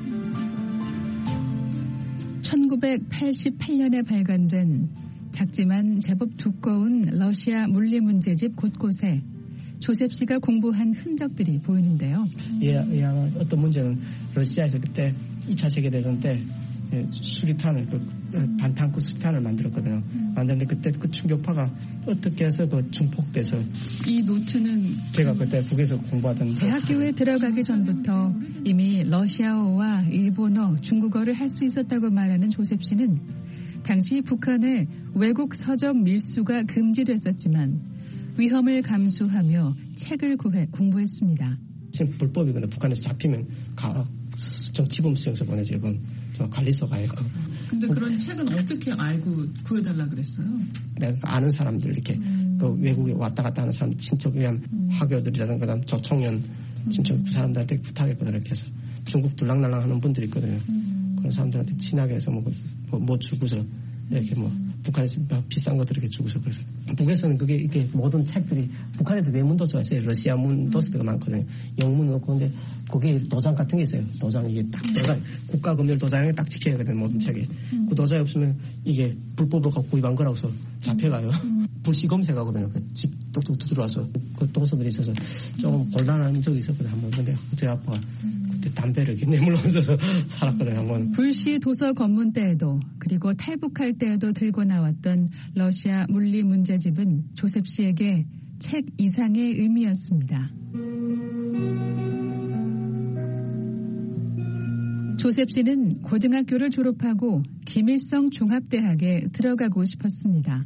1988년에 발간된 작지만 제법 두꺼운 러시아 물리 문제집 곳곳에 조셉 씨가 공부한 흔적들이 보이는데요. 아마 어떤 문제는 러시아에서 그때 2차 세계대전 때 수리탄을, 반탄크 수리탄을 만들었거든요. 만드는데 그때 그 충격파가 어떻게 해서 중폭돼서. 이 노트는 제가 그때 북에서 공부하던. 대학교에 들어가기 전부터 이미 러시아어와 일본어, 중국어를 할 수 있었다고 말하는 조셉 씨는 당시 북한의 외국 서적 밀수가 금지됐었지만 위험을 감수하며 책을 구해 공부했습니다. 지금 불법이거든요. 북한에서 잡히면 정치범수용소 보내죠. 이건 관리소 가요. 근데 그런 책은 어떻게 알고 구해달라 그랬어요? 내가 아는 사람들 이렇게 그 외국에 왔다 갔다 하는 사람 친척이랑 화교들이라든가 그다음 저청년 친척 그 사람들한테 부탁했거든요. 이렇게 해서 중국 들락날락 하는 분들이 있거든요. 그런 사람들한테 친하게 해서 뭐 주고서 이렇게 북한에서 비싼 것들 이렇게 주고서. 그래서 북에서는 그게 이렇게 모든 책들이 북한에도 외문 도서가 있어요. 러시아문 도서가 많거든요. 영문은 없고. 근데 거기에 도장 같은 게 있어요. 도장, 이게 딱 도장, 국가검열 도장에 딱 찍혀야 되거든요. 모든 책에. 그 도장이 없으면 이게 불법으로 구입한 거라고서 잡혀가요. 불시 검색하거든요. 집 똑똑 들어와서 그 도서들이 있어서 조금 곤란한 적이 있었거든요. 한번. 근데 제 아빠가 그때 담배를 이렇게 내물러서 살았거든요. 한번. 불시 도서 검문 때에도 그리고 탈북할 때에도 들고 나왔던 러시아 물리 문제집은 조셉 씨에게 책 이상의 의미였습니다. 조셉 씨는 고등학교를 졸업하고 김일성 종합대학에 들어가고 싶었습니다.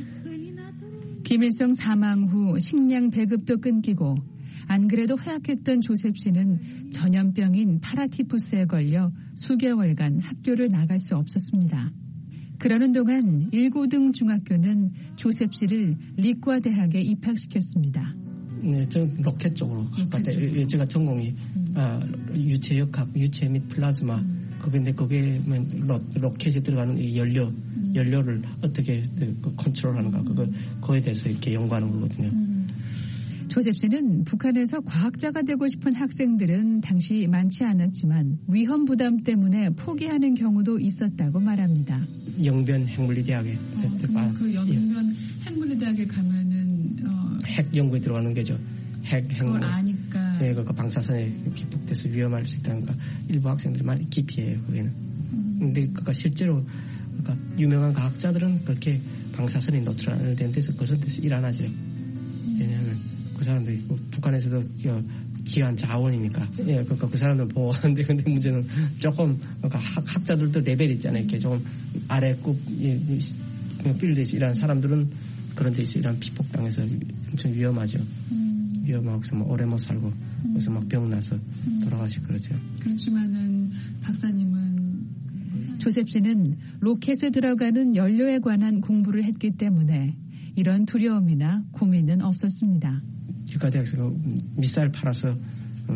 김일성 사망 후 식량 배급도 끊기고 안 그래도 허약했던 조셉 씨는 전염병인 파라티푸스에 걸려 수개월간 학교를 나갈 수 없었습니다. 그러는 동안 1고등 중학교는 조셉 씨를 리과대학에 입학시켰습니다. 네, 저는 로켓 쪽으로 갔는데 제가 전공이 유체역학, 유체 및 플라즈마. 근데 거기에 로켓에 들어가는 이 연료를 어떻게 컨트롤하는가 그거에 대해서 이렇게 연구하는 거거든요. 조셉 씨는 북한에서 과학자가 되고 싶은 학생들은 당시 많지 않았지만 위험 부담 때문에 포기하는 경우도 있었다고 말합니다. 영변 핵물리대학에. 그 영변 핵물리대학에 가면은 핵 연구에 들어가는 거죠. 그걸 아니까. 네, 그 방사선에 피폭돼서 위험할 수 있다니까 일부 학생들이 많이 기피해요. 거기는. 근데 실제로 유명한 과학자들은 그렇게 방사선이 노출된 데서 그런 데서 일 안 하죠. 왜냐하면 그 사람들이 북한에서도 귀한 자원이니까. 예, 그 사람들 보호하는데, 근데 문제는 조금, 학자들도 레벨이 있잖아요. 이렇게 조금 아래급, 필드에서 일하는 사람들은 그런 데서 일하는 피폭당해서 엄청 위험하죠. 위험하고, 오래 못 살고, 그래서 병 나서 돌아가시고 그러죠. 그렇지만은, 박사님은, 조셉 씨는 로켓에 들어가는 연료에 관한 공부를 했기 때문에 이런 두려움이나 고민은 없었습니다. 기과대학에서 미사일 팔아서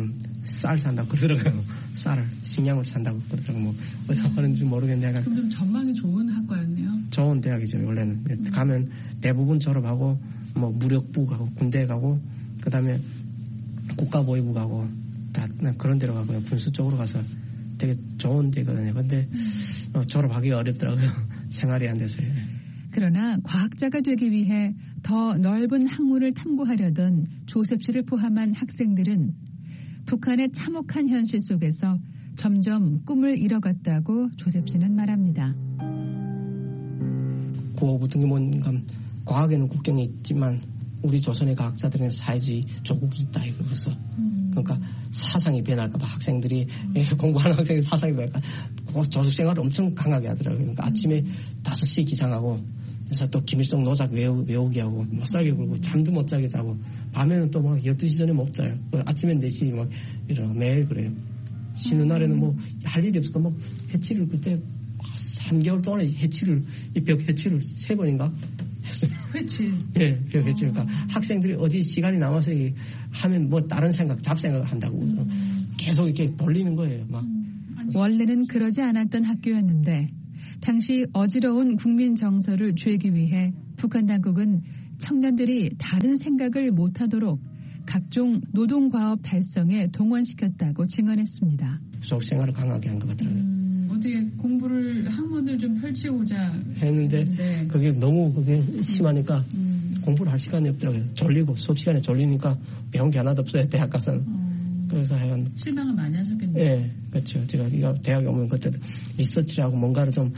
쌀 산다고 그러더라고요. 쌀을 식량을 산다고 그러더라고요. 뭐 어디서 하는지 모르겠는데. 그럼 좀 전망이 좋은 학과였네요. 좋은 대학이죠. 원래는 가면 대부분 졸업하고 뭐 무력부 가고 군대 가고 그다음에 국가보위부 가고 다 그런 데로 가고요. 군수 쪽으로 가서 되게 좋은 데거든요. 근데 졸업하기가 어렵더라고요. 생활이 안 돼서요. 그러나 과학자가 되기 위해 더 넓은 학문을 탐구하려던 조셉 씨를 포함한 학생들은 북한의 참혹한 현실 속에서 점점 꿈을 잃어갔다고 조셉 씨는 말합니다. 구호 같은 게 뭔가 과학에는 국경이 있지만 우리 조선의 과학자들은 사회주의 조국이 있다 이거로서 그러니까 사상이 변할까 봐 학생들이 공부하는 학생이 사상이 변할까 조숙 생활을 엄청 강하게 하더라고요. 그러니까 아침에 5시에 기상하고 그래서 또 김일성 노작 외우게 하고 못 살게 굴고 잠도 못 자게 자고 밤에는 또 막 12시 전에 못 자요. 아침엔 4시 막 이러고 매일 그래요. 쉬는 날에는 뭐 할 일이 없을까 뭐 해치를 그때 3개월 동안에 해치를 이 벽 해치를 3번인가 했어요. 해치. 예, 벽 해치. 그러니까 학생들이 어디 시간이 남아서 하면 뭐 다른 생각, 잡생각을 한다고 계속 이렇게 돌리는 거예요. 막. 원래는 그러지 않았던 학교였는데 당시 어지러운 국민 정서를 죄기 위해 북한 당국은 청년들이 다른 생각을 못하도록 각종 노동과업 달성에 동원시켰다고 증언했습니다. 수업 생활을 강하게 한 것 같더라고요. 어떻게 공부를 학문을 좀 펼치고자 했는데 그게 너무 그게 심하니까 공부를 할 시간이 없더라고요. 졸리고 수업 시간에 졸리니까 배운 게 하나도 없어요. 대학 가서는. 그래서 하여간 실망을 많이 하셨겠네요. 네, 그렇죠. 제가 대학에 오면 그때 리서치라고 뭔가를 좀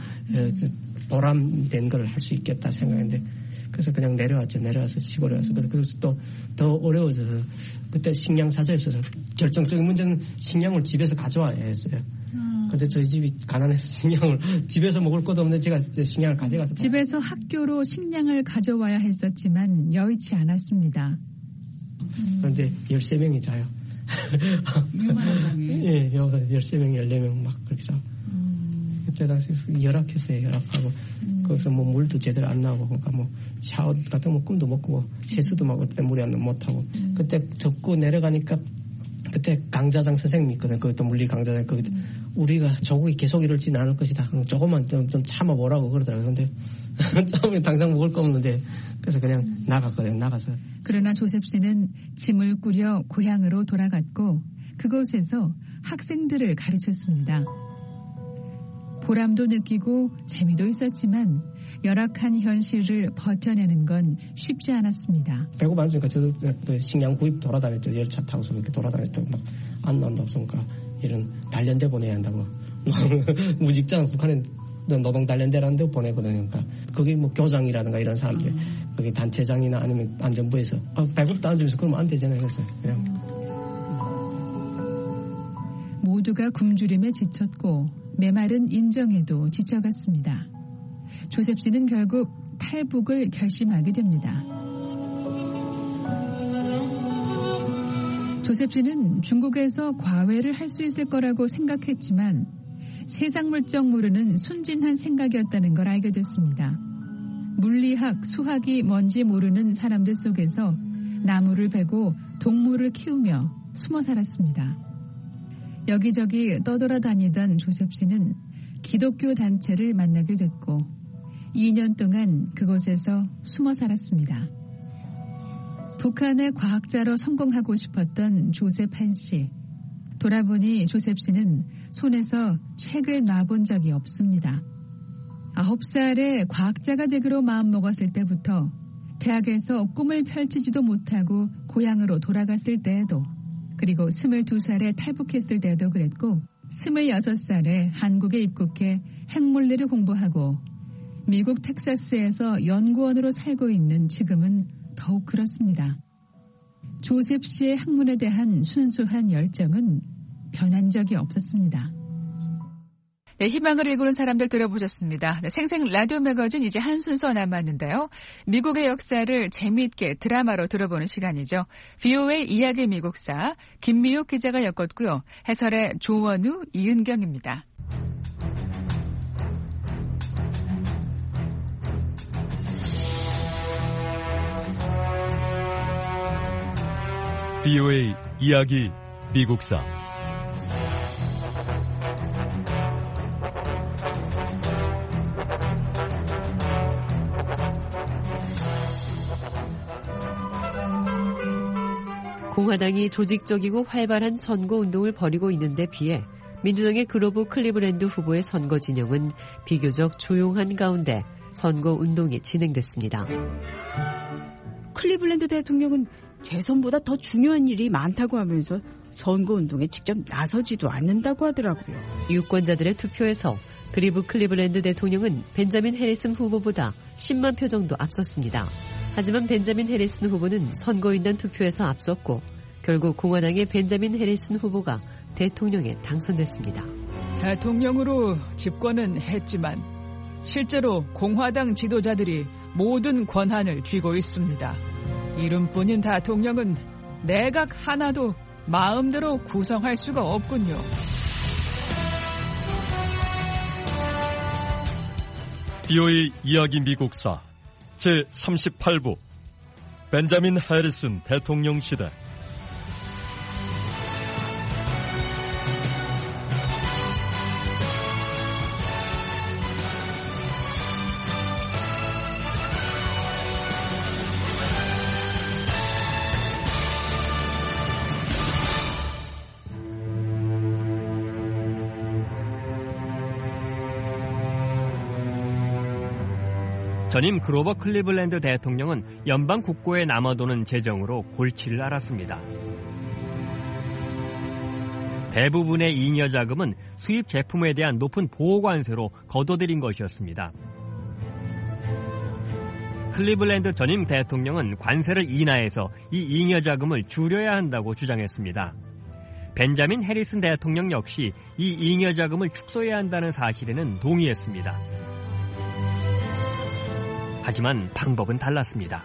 보람된 걸 할 수 있겠다 생각했는데 그래서 그냥 내려왔죠. 내려와서 시골에 와서 그래서 또 더 어려워져서 그때 식량 사서였어서 결정적인 문제는 식량을 집에서 가져와야 했어요. 근데 저희 집이 가난해서 식량을 집에서 먹을 것도 없는데 제가 식량을 가져가서 집에서 학교로 식량을 가져와야 했었지만 여의치 않았습니다. 그런데 13명이 자요. 유만한 방에? 예, 13명, 14명 막 그렇게 자고. 그때 당시 열악했어요. 열악하고 거기서 뭐 물도 제대로 안 나오고 그러니까 뭐 샤워 같은 거 꿈도 못 꾸고 세수도 막 어때 물이 안 나면 못 하고 그때 접고 내려가니까 그때 강자장 선생님이 있거든. 그것도 물리 강자장. 우리가 조국이 계속 이럴지는 않을 것이다. 조금만 좀 참아보라고 그러더라고요. 근데 처음에 당장 먹을 거 없는데 그래서 그냥 나갔거든요. 나가서. 그러나 조셉 씨는 짐을 꾸려 고향으로 돌아갔고 그곳에서 학생들을 가르쳤습니다. 보람도 느끼고 재미도 있었지만 열악한 현실을 버텨내는 건 쉽지 않았습니다. 배고 많으니까 저도 식량 구입 돌아다녔죠. 열차 타고서 이렇게 돌아다녔다고 막 안 나온다고 그러니까 이런 단련대 보내야 한다고. 무직장 북한에 노동 단련대라는 데 보내거든요. 그러니까 거기 뭐 교장이라든가 이런 사람들 거기 단체장이나 아니면 안전부에서 배급도 안 주면서 그러면 안 되잖아요. 그래서 그냥 모두가 굶주림에 지쳤고 메마른 인정에도 지쳐갔습니다. 조셉 씨는 결국 탈북을 결심하게 됩니다. 조셉 씨는 중국에서 과외를 할 수 있을 거라고 생각했지만 세상 물정 모르는 순진한 생각이었다는 걸 알게 됐습니다. 물리학, 수학이 뭔지 모르는 사람들 속에서 나무를 베고 동물을 키우며 숨어 살았습니다. 여기저기 떠돌아다니던 조셉 씨는 기독교 단체를 만나게 됐고 2년 동안 그곳에서 숨어 살았습니다. 북한의 과학자로 성공하고 싶었던 조셉 한 씨. 돌아보니 조셉 씨는 손에서 책을 놔본 적이 없습니다. 9살에 과학자가 되기로 마음먹었을 때부터 대학에서 꿈을 펼치지도 못하고 고향으로 돌아갔을 때에도 그리고 22살에 탈북했을 때도 그랬고 26살에 한국에 입국해 핵물리를 공부하고 미국 텍사스에서 연구원으로 살고 있는 지금은 더욱 그렇습니다. 조셉 씨의 학문에 대한 순수한 열정은 변한 적이 없었습니다. 네, 희망을 일구는 사람들 들어보셨습니다. 네, 생생 라디오 매거진 이제 한 순서 남았는데요. 미국의 역사를 재미있게 드라마로 들어보는 시간이죠. VOA 이야기 미국사 김미옥 기자가 엮었고요. 해설의 조원우, 이은경입니다. VOA 이야기 미국사 공화당이 조직적이고 활발한 선거운동을 벌이고 있는데 비해 민주당의 그로브 클리블랜드 후보의 선거 진영은 비교적 조용한 가운데 선거운동이 진행됐습니다. 클리블랜드 대통령은 대선보다 더 중요한 일이 많다고 하면서 선거운동에 직접 나서지도 않는다고 하더라고요. 유권자들의 투표에서 그리브 클리블랜드 대통령은 벤자민 해리슨 후보보다 10만 표 정도 앞섰습니다. 하지만 벤자민 해리슨 후보는 선거인단 투표에서 앞섰고 결국 공화당의 벤자민 해리슨 후보가 대통령에 당선됐습니다. 대통령으로 집권은 했지만 실제로 공화당 지도자들이 모든 권한을 쥐고 있습니다. 이름뿐인 대통령은 내각 하나도 마음대로 구성할 수가 없군요. 비오의 이야기 미국사 제38부 벤자민 해리슨 대통령 시대. 전임 그로버 클리블랜드 대통령은 연방 국고에 남아도는 재정으로 골치를 앓았습니다. 대부분의 잉여 자금은 수입 제품에 대한 높은 보호관세로 거둬들인 것이었습니다. 클리블랜드 전임 대통령은 관세를 인하해서 이 잉여 자금을 줄여야 한다고 주장했습니다. 벤자민 해리슨 대통령 역시 이 잉여 자금을 축소해야 한다는 사실에는 동의했습니다. 하지만 방법은 달랐습니다.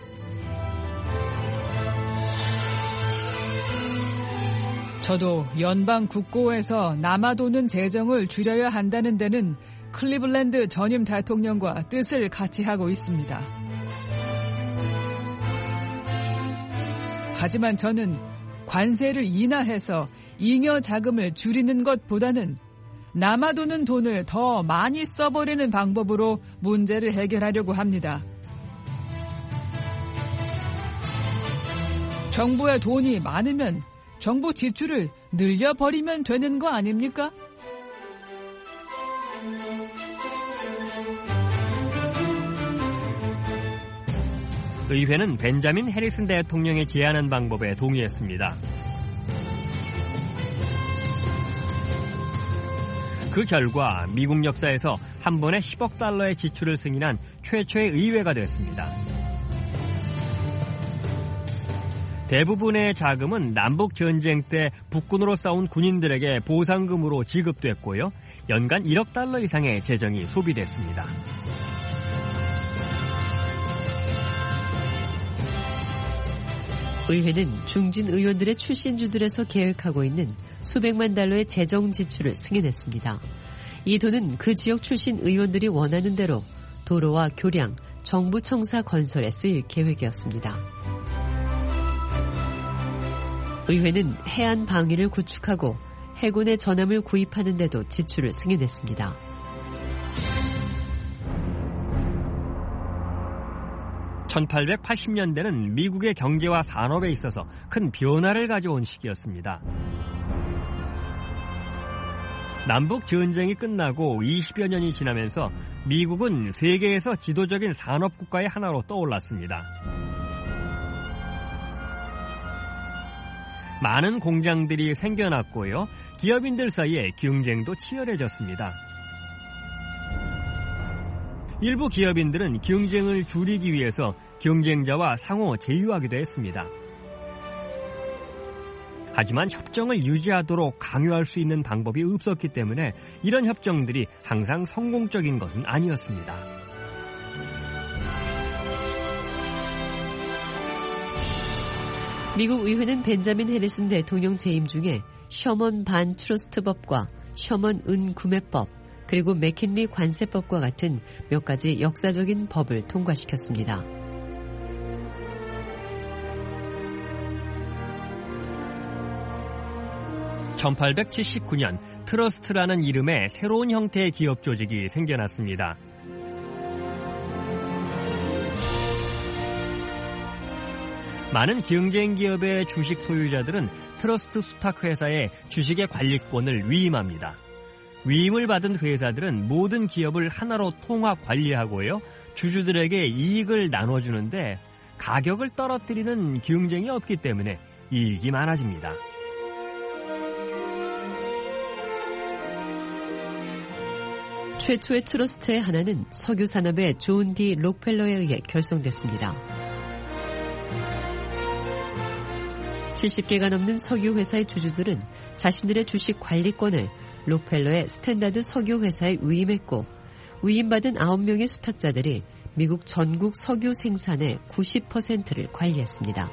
저도 연방 국고에서 남아도는 재정을 줄여야 한다는 데는 클리블랜드 전임 대통령과 뜻을 같이 하고 있습니다. 하지만 저는 관세를 인하해서 잉여 자금을 줄이는 것보다는 남아도는 돈을 더 많이 써버리는 방법으로 문제를 해결하려고 합니다. 정부에 돈이 많으면 정부 지출을 늘려버리면 되는 거 아닙니까? 의회는 벤자민 해리슨 대통령이 제안한 방법에 동의했습니다. 그 결과 미국 역사에서 한 번에 10억 달러의 지출을 승인한 최초의 의회가 됐습니다. 대부분의 자금은 남북전쟁 때 북군으로 싸운 군인들에게 보상금으로 지급됐고요. 연간 1억 달러 이상의 재정이 소비됐습니다. 의회는 중진 의원들의 출신주들에서 계획하고 있는 수백만 달러의 재정 지출을 승인했습니다. 이 돈은 그 지역 출신 의원들이 원하는 대로 도로와 교량, 정부 청사 건설에 쓰일 계획이었습니다. 의회는 해안 방위를 구축하고 해군의 전함을 구입하는 데도 지출을 승인했습니다. (1880년대는) 미국의 경제와 산업에 있어서 큰 변화를 가져온 시기였습니다. 남북 전쟁이 끝나고 20여 년이 지나면서 미국은 세계에서 지도적인 산업국가의 하나로 떠올랐습니다. 많은 공장들이 생겨났고요. 기업인들 사이에 경쟁도 치열해졌습니다. 일부 기업인들은 경쟁을 줄이기 위해서 경쟁자와 상호 제휴하기도 했습니다. 하지만 협정을 유지하도록 강요할 수 있는 방법이 없었기 때문에 이런 협정들이 항상 성공적인 것은 아니었습니다. 미국 의회는 벤자민 해리슨 대통령 재임 중에 셔먼 반 트러스트법과 셔먼 은구매법 그리고 맥킨리 관세법과 같은 몇 가지 역사적인 법을 통과시켰습니다. (1879년) 트러스트라는 이름의 새로운 형태의 기업 조직이 생겨났습니다. 많은 경쟁 기업의 주식 소유자들은 트러스트 수탁 회사의 주식의 관리권을 위임합니다. 위임을 받은 회사들은 모든 기업을 하나로 통합 관리하고요. 주주들에게 이익을 나눠주는데 가격을 떨어뜨리는 경쟁이 없기 때문에 이익이 많아집니다. 최초의 트러스트의 하나는 석유 산업의 존 D 록펠러에 의해 결성됐습니다. 70개가 넘는 석유 회사의 주주들은 자신들의 주식 관리권을 록펠러의 스탠다드 석유 회사에 위임했고 위임받은 9명의 수탁자들이 미국 전국 석유 생산의 90%를 관리했습니다.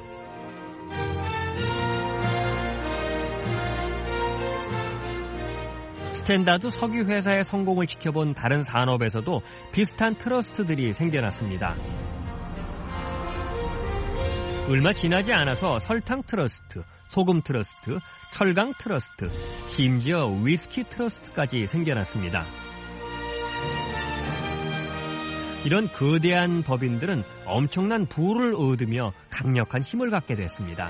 스탠다드 석유 회사의 성공을 지켜본 다른 산업에서도 비슷한 트러스트들이 생겨났습니다. 얼마 지나지 않아서 설탕 트러스트, 소금 트러스트, 철강 트러스트, 심지어 위스키 트러스트까지 생겨났습니다. 이런 거대한 법인들은 엄청난 부를 얻으며 강력한 힘을 갖게 됐습니다.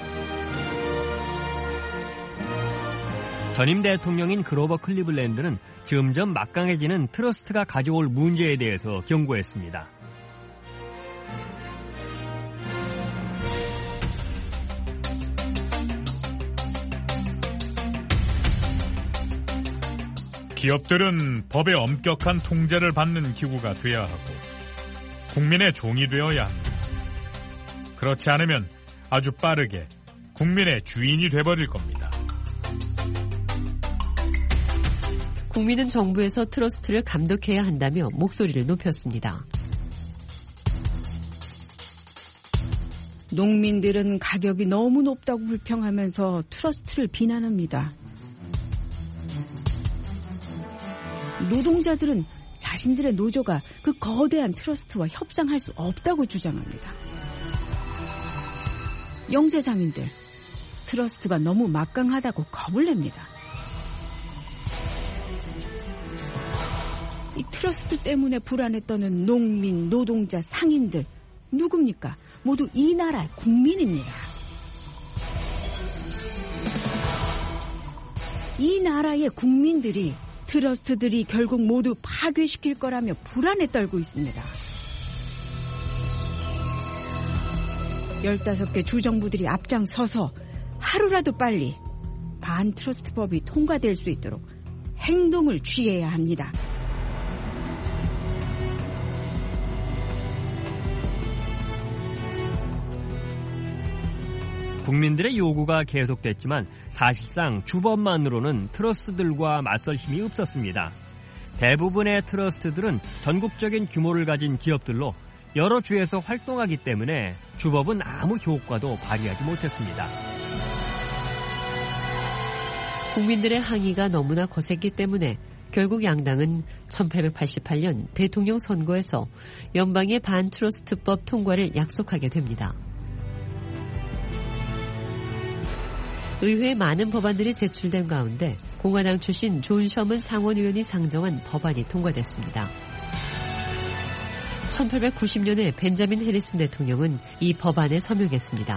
전임 대통령인 그로버 클리블랜드는 점점 막강해지는 트러스트가 가져올 문제에 대해서 경고했습니다. 기업들은 법의 엄격한 통제를 받는 기구가 되어야 하고 국민의 종이 되어야 합니다. 그렇지 않으면 아주 빠르게 국민의 주인이 돼버릴 겁니다. 국민은 정부에서 트러스트를 감독해야 한다며 목소리를 높였습니다. 농민들은 가격이 너무 높다고 불평하면서 트러스트를 비난합니다. 노동자들은 자신들의 노조가 그 거대한 트러스트와 협상할 수 없다고 주장합니다. 영세상인들, 트러스트가 너무 막강하다고 겁을 냅니다. 이 트러스트 때문에 불안에 떠는 농민, 노동자, 상인들 누굽니까? 모두 이 나라의 국민입니다. 이 나라의 국민들이 트러스트들이 결국 모두 파괴시킬 거라며 불안에 떨고 있습니다. 15개 주정부들이 앞장서서 하루라도 빨리 반트러스트법이 통과될 수 있도록 행동을 취해야 합니다. 국민들의 요구가 계속됐지만 사실상 주법만으로는 트러스트들과 맞설 힘이 없었습니다. 대부분의 트러스트들은 전국적인 규모를 가진 기업들로 여러 주에서 활동하기 때문에 주법은 아무 효과도 발휘하지 못했습니다. 국민들의 항의가 너무나 거셌기 때문에 결국 양당은 1888년 대통령 선거에서 연방의 반트러스트법 통과를 약속하게 됩니다. 의회에 많은 법안들이 제출된 가운데 공화당 출신 존 셔먼 상원의원이 상정한 법안이 통과됐습니다. 1890년에 벤자민 해리슨 대통령은 이 법안에 서명했습니다.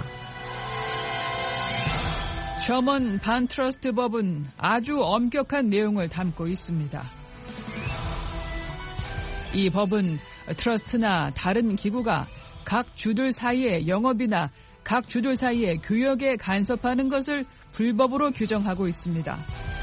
셔먼 반트러스트 법은 아주 엄격한 내용을 담고 있습니다. 이 법은 트러스트나 다른 기구가 각 주들 사이의 영업이나 각 주들 사이의 교역에 간섭하는 것을 불법으로 규정하고 있습니다.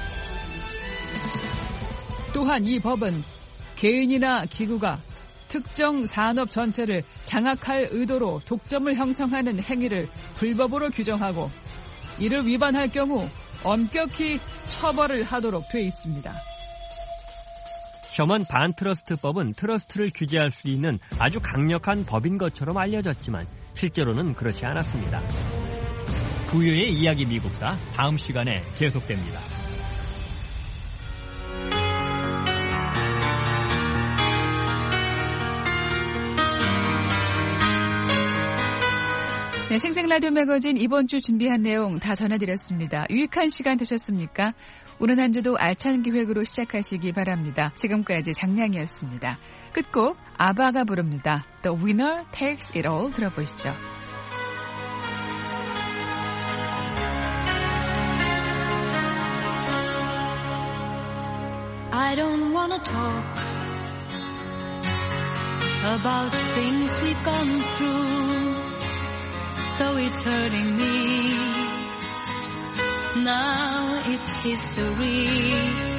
또한 이 법은 개인이나 기구가 특정 산업 전체를 장악할 의도로 독점을 형성하는 행위를 불법으로 규정하고 이를 위반할 경우 엄격히 처벌을 하도록 돼 있습니다. 셔먼 반트러스트법은 트러스트를 규제할 수 있는 아주 강력한 법인 것처럼 알려졌지만 실제로는 그렇지 않았습니다. 부유의 이야기 미국사 다음 시간에 계속됩니다. 네, 생생라디오 매거진 이번 주 준비한 내용 다 전해드렸습니다. 유익한 시간 되셨습니까? 오늘 한 주도 알찬 기획으로 시작하시기 바랍니다. 지금까지 장량이었습니다. 끝곡 아바가 부릅니다. The Winner Takes It All 들어보시죠. I don't wanna talk about things we've gone through, though it's hurting me. Now it's history.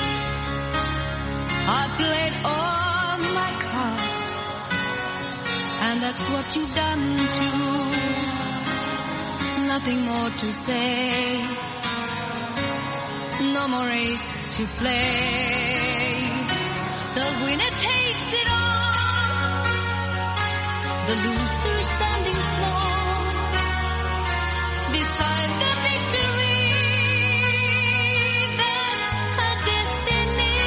I played all my cards, and that's what you've done too. Nothing more to say, no more race to play. The winner takes it all, the loser standing small beside the victory. That's her destiny.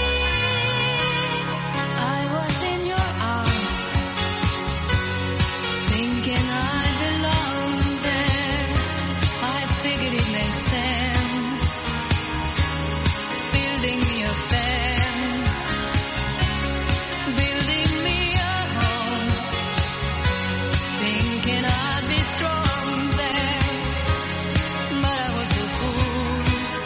I was in your arms, thinking I belonged there. I figured it made sense, building me a fence, building me a home, thinking I'd be strong there, but I was a fool,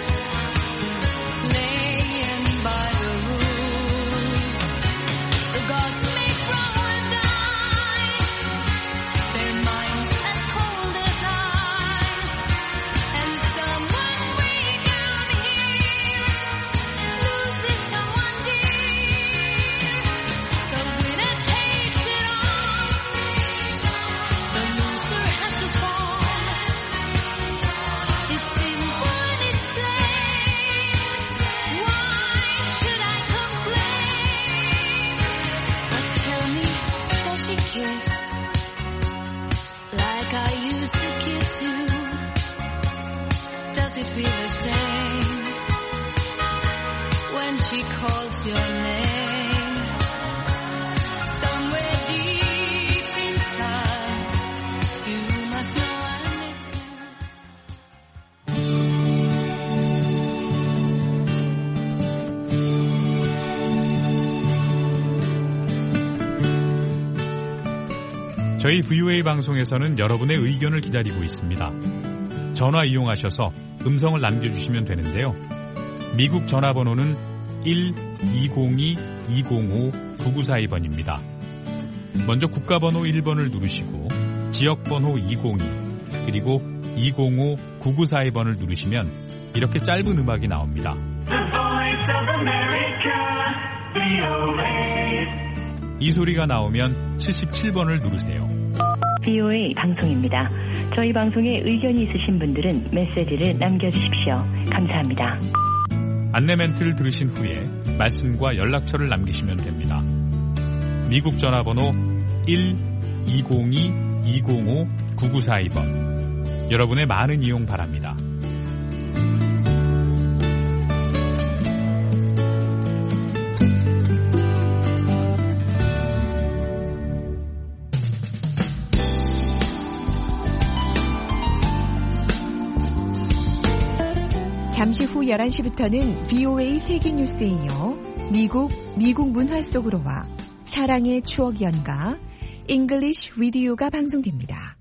laying by the rules. The gods make round eyes, their minds as cold as ice, and someone way down here loses someone dear. The winner takes it all, the loser has to fall. It's simple and it's plain. Why should I complain? But tell me, does she kiss like I used to kiss you? Does it feel the same when she calls your name? Somewhere deep inside, you must know I miss you. 저희 VOA 방송에서는 여러분의 의견을 기다리고 있습니다. 전화 이용하셔서 음성을 남겨주시면 되는데요. 미국 전화번호는 1-202-205-9942번입니다. 먼저 국가번호 1번을 누르시고 지역번호 202 그리고 205-9942번을 누르시면 이렇게 짧은 음악이 나옵니다. 이 소리가 나오면 77번을 누르세요. VOA 방송입니다. 저희 방송에 의견이 있으신 분들은 메시지를 남겨주십시오. 감사합니다. 안내 멘트를 들으신 후에 말씀과 연락처를 남기시면 됩니다. 미국 전화번호 1-202-205-9942번. 여러분의 많은 이용 바랍니다. 잠시 후 11시부터는 VOA 세계뉴스에 이어 미국 문화 속으로 와 사랑의 추억 연가 English Video가 방송됩니다.